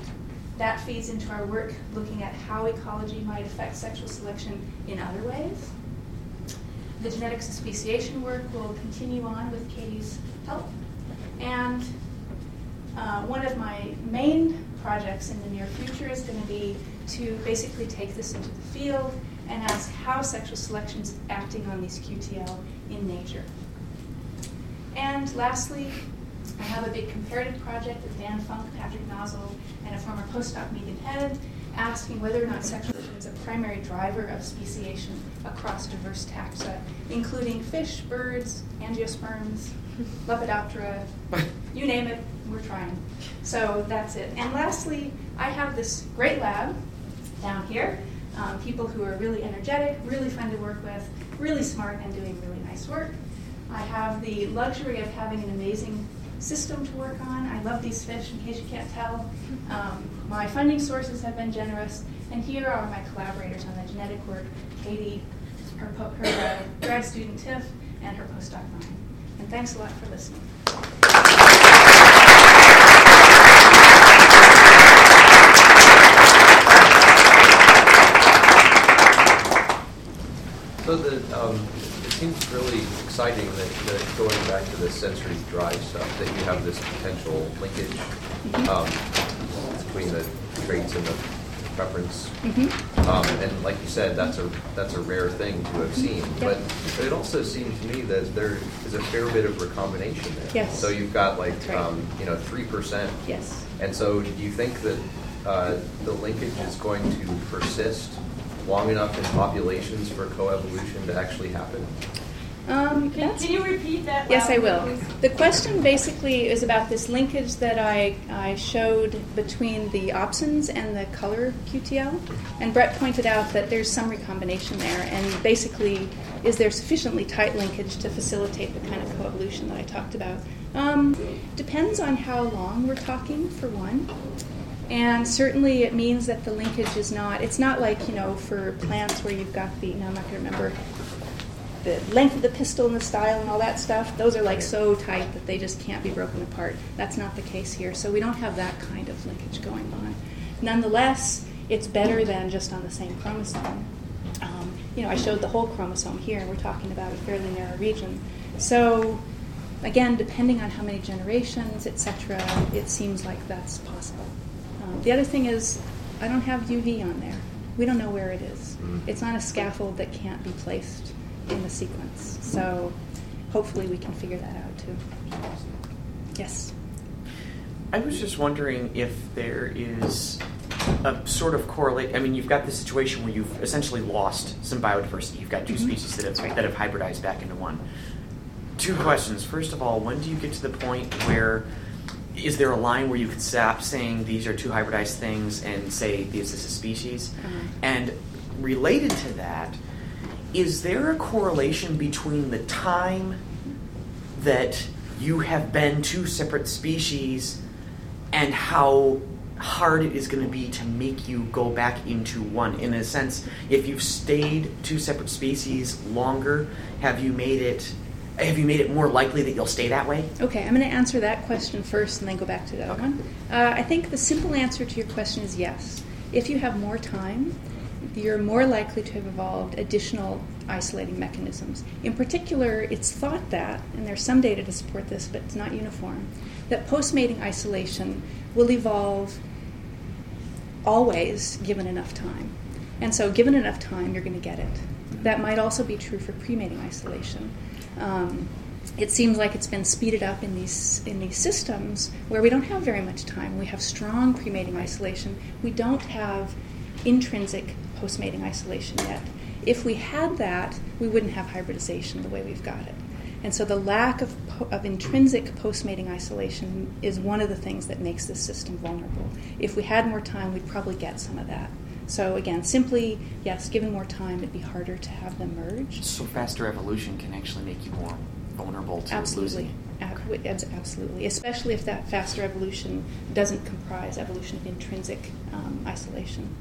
that feeds into our work looking at how ecology might affect sexual selection in other ways. The genetics of speciation work will continue on with Katie's help. And one of my main projects in the near future is going to be to basically take this into the field and ask how sexual selection is acting on these QTL in nature. And lastly, I have a big comparative project with Dan Funk, Patrick Nozzle, and a former postdoc, Megan Head, asking whether or not sexual selection is a primary driver of speciation across diverse taxa, including fish, birds, angiosperms, Lepidoptera, you name it, we're trying. So that's it. And lastly, I have this great lab down here, people who are really energetic, really fun to work with, really smart, and doing really nice work. I have the luxury of having an amazing system to work on. I love these fish, in case you can't tell. My funding sources have been generous, and here are my collaborators on the genetic work, Katie, her grad student Tiff, and her postdoc Ryan. And thanks a lot for listening. So it seems really exciting that going back to the sensory drive stuff, that you have this potential linkage between the traits and the preference. And like you said, that's a rare thing to have seen. But it also seems to me that there is a fair bit of recombination there. Yes. So you've got like right. 3%. Yes. And so do you think that the linkage is going to persist long enough in populations for coevolution to actually happen? Can you repeat that? Yes, I will. Please? The question basically is about this linkage that I showed between the opsins and the color QTL. And Brett pointed out that there's some recombination there. And basically, is there sufficiently tight linkage to facilitate the kind of coevolution that I talked about? Depends on how long we're talking, for one. And certainly it means that the linkage is not, it's not like, for plants where you've got I'm not going to remember the length of the pistil and the style and all that stuff. Those are like so tight that they just can't be broken apart. That's not the case here. So we don't have that kind of linkage going on. Nonetheless, it's better than just on the same chromosome. I showed the whole chromosome here, and we're talking about a fairly narrow region. So again, depending on how many generations, etc., it seems like that's possible. The other thing is, I don't have UV on there. We don't know where it is. It's on a scaffold that can't be placed in the sequence. So hopefully we can figure that out too. Yes? I was just wondering if there is a sort of correlate. I mean, you've got this situation where you've essentially lost some biodiversity. You've got two species that have hybridized back into one. Two questions. First of all, when do you get to the point where is there a line where you could stop saying these are two hybridized things and say this is a species? And related to that, is there a correlation between the time that you have been two separate species and how hard it is going to be to make you go back into one? In a sense, if you've stayed two separate species longer, have you made it more likely that you'll stay that way? Okay, I'm going to answer that question first and then go back to the other one. I think the simple answer to your question is yes. If you have more time, you're more likely to have evolved additional isolating mechanisms. In particular, it's thought that, and there's some data to support this, but it's not uniform, that post-mating isolation will evolve always given enough time. And so given enough time, you're going to get it. That might also be true for pre-mating isolation. It seems like it's been speeded up in these systems where we don't have very much time. We have strong pre-mating isolation. We don't have intrinsic post-mating isolation yet. If we had that, we wouldn't have hybridization the way we've got it. And so the lack of intrinsic post-mating isolation is one of the things that makes this system vulnerable. If we had more time, we'd probably get some of that. So again, simply, yes, given more time, it'd be harder to have them merge. So faster evolution can actually make you more vulnerable to losing it. Absolutely, especially if that faster evolution doesn't comprise evolution of intrinsic isolation.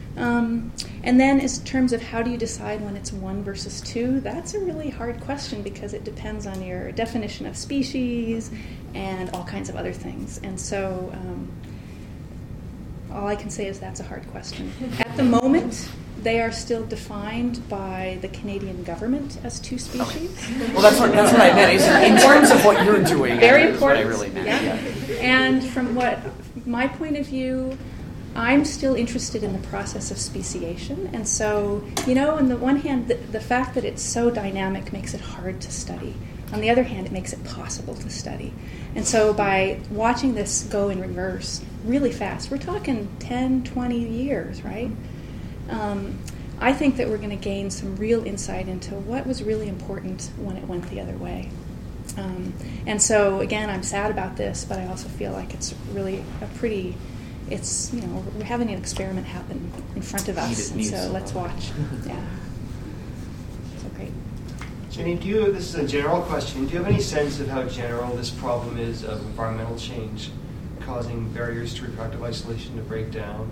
And then in terms of how do you decide when it's 1 versus 2, that's a really hard question because it depends on your definition of species and all kinds of other things. And so all I can say is that's a hard question. At the moment, they are still defined by the Canadian government as 2 species. Well, that's what I meant. Is in terms of what you're doing, Very that's what I important. really meant. Yeah. And from my point of view, I'm still interested in the process of speciation. And so, on the one hand, the fact that it's so dynamic makes it hard to study. On the other hand, it makes it possible to study. And so by watching this go in reverse really fast, we're talking 10, 20 years, right? I think that we're going to gain some real insight into what was really important when it went the other way. And so, again, I'm sad about this, but I also feel like it's really we're having an experiment happen in front of us, and so let's watch. Yeah. So great. Jenny, this is a general question. Do you have any sense of how general this problem is of environmental change causing barriers to reproductive isolation to break down?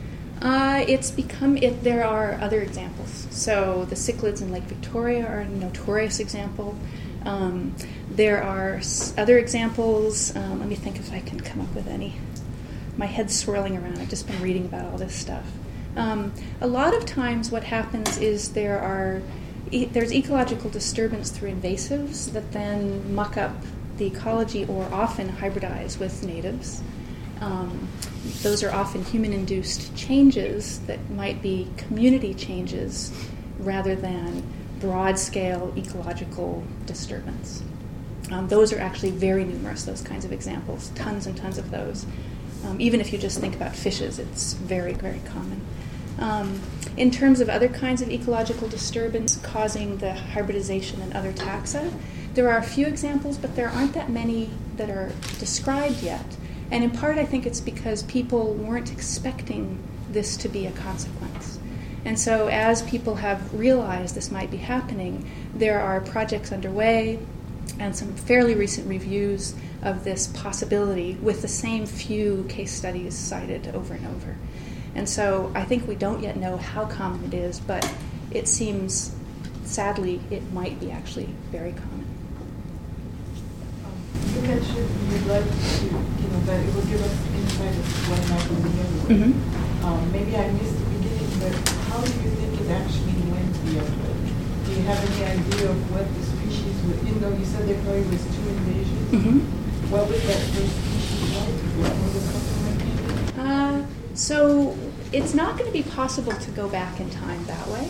There are other examples. So the cichlids in Lake Victoria are a notorious example. There are other examples. Let me think if I can come up with any. My head's swirling around. I've just been reading about all this stuff. A lot of times what happens is there's ecological disturbance through invasives that then muck up the ecology or often hybridize with natives. Those are often human-induced changes that might be community changes rather than broad-scale ecological disturbance. Those are actually very numerous, those kinds of examples, tons and tons of those. Even if you just think about fishes, it's very, very common. In terms of other kinds of ecological disturbance causing the hybridization in other taxa, there are a few examples, but there aren't that many that are described yet. And in part, I think it's because people weren't expecting this to be a consequence. And so as people have realized this might be happening, there are projects underway and some fairly recent reviews of this possibility with the same few case studies cited over and over. And so I think we don't yet know how common it is, but it seems, sadly, it might be actually very common. You mentioned you'd like to, that it will give us insight into what might be the other. Maybe I missed the beginning, but how do you think it actually went the other way? Do you have any idea of what the species would, even though you said there probably was 2 invasions, what was that first species like? Was it something like that? So it's not going to be possible to go back in time that way.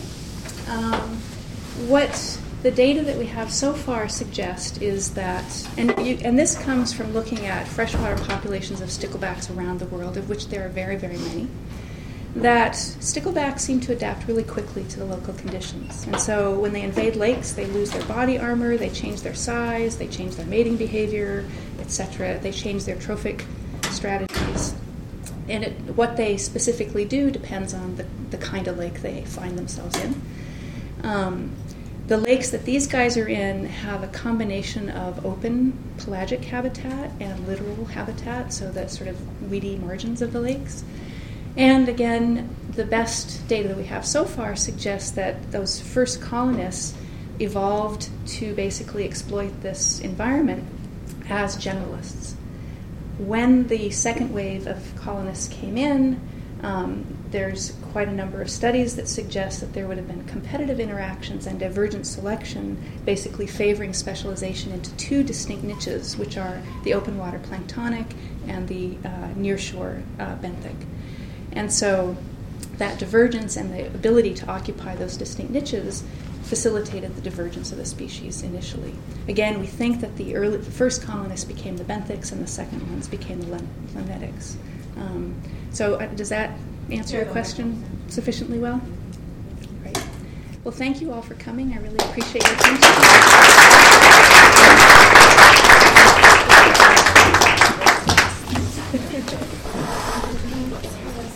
What the data that we have so far suggest is that, and this comes from looking at freshwater populations of sticklebacks around the world, of which there are very, very many, that sticklebacks seem to adapt really quickly to the local conditions. And so when they invade lakes, they lose their body armor, they change their size, they change their mating behavior, etc. They change their trophic strategies. And what they specifically do depends on the kind of lake they find themselves in. The lakes that these guys are in have a combination of open pelagic habitat and littoral habitat, so the sort of weedy margins of the lakes. And again, the best data that we have so far suggests that those first colonists evolved to basically exploit this environment as generalists. When the second wave of colonists came in, there's quite a number of studies that suggest that there would have been competitive interactions and divergent selection, basically favoring specialization into 2 distinct niches, which are the open water planktonic and the nearshore benthic. And so that divergence and the ability to occupy those distinct niches facilitated the divergence of the species initially. Again, we think that the first colonists became the benthics and the second ones became the lemnetics. So does that answer your question sufficiently well? Great. Well, thank you all for coming. I really appreciate your attention.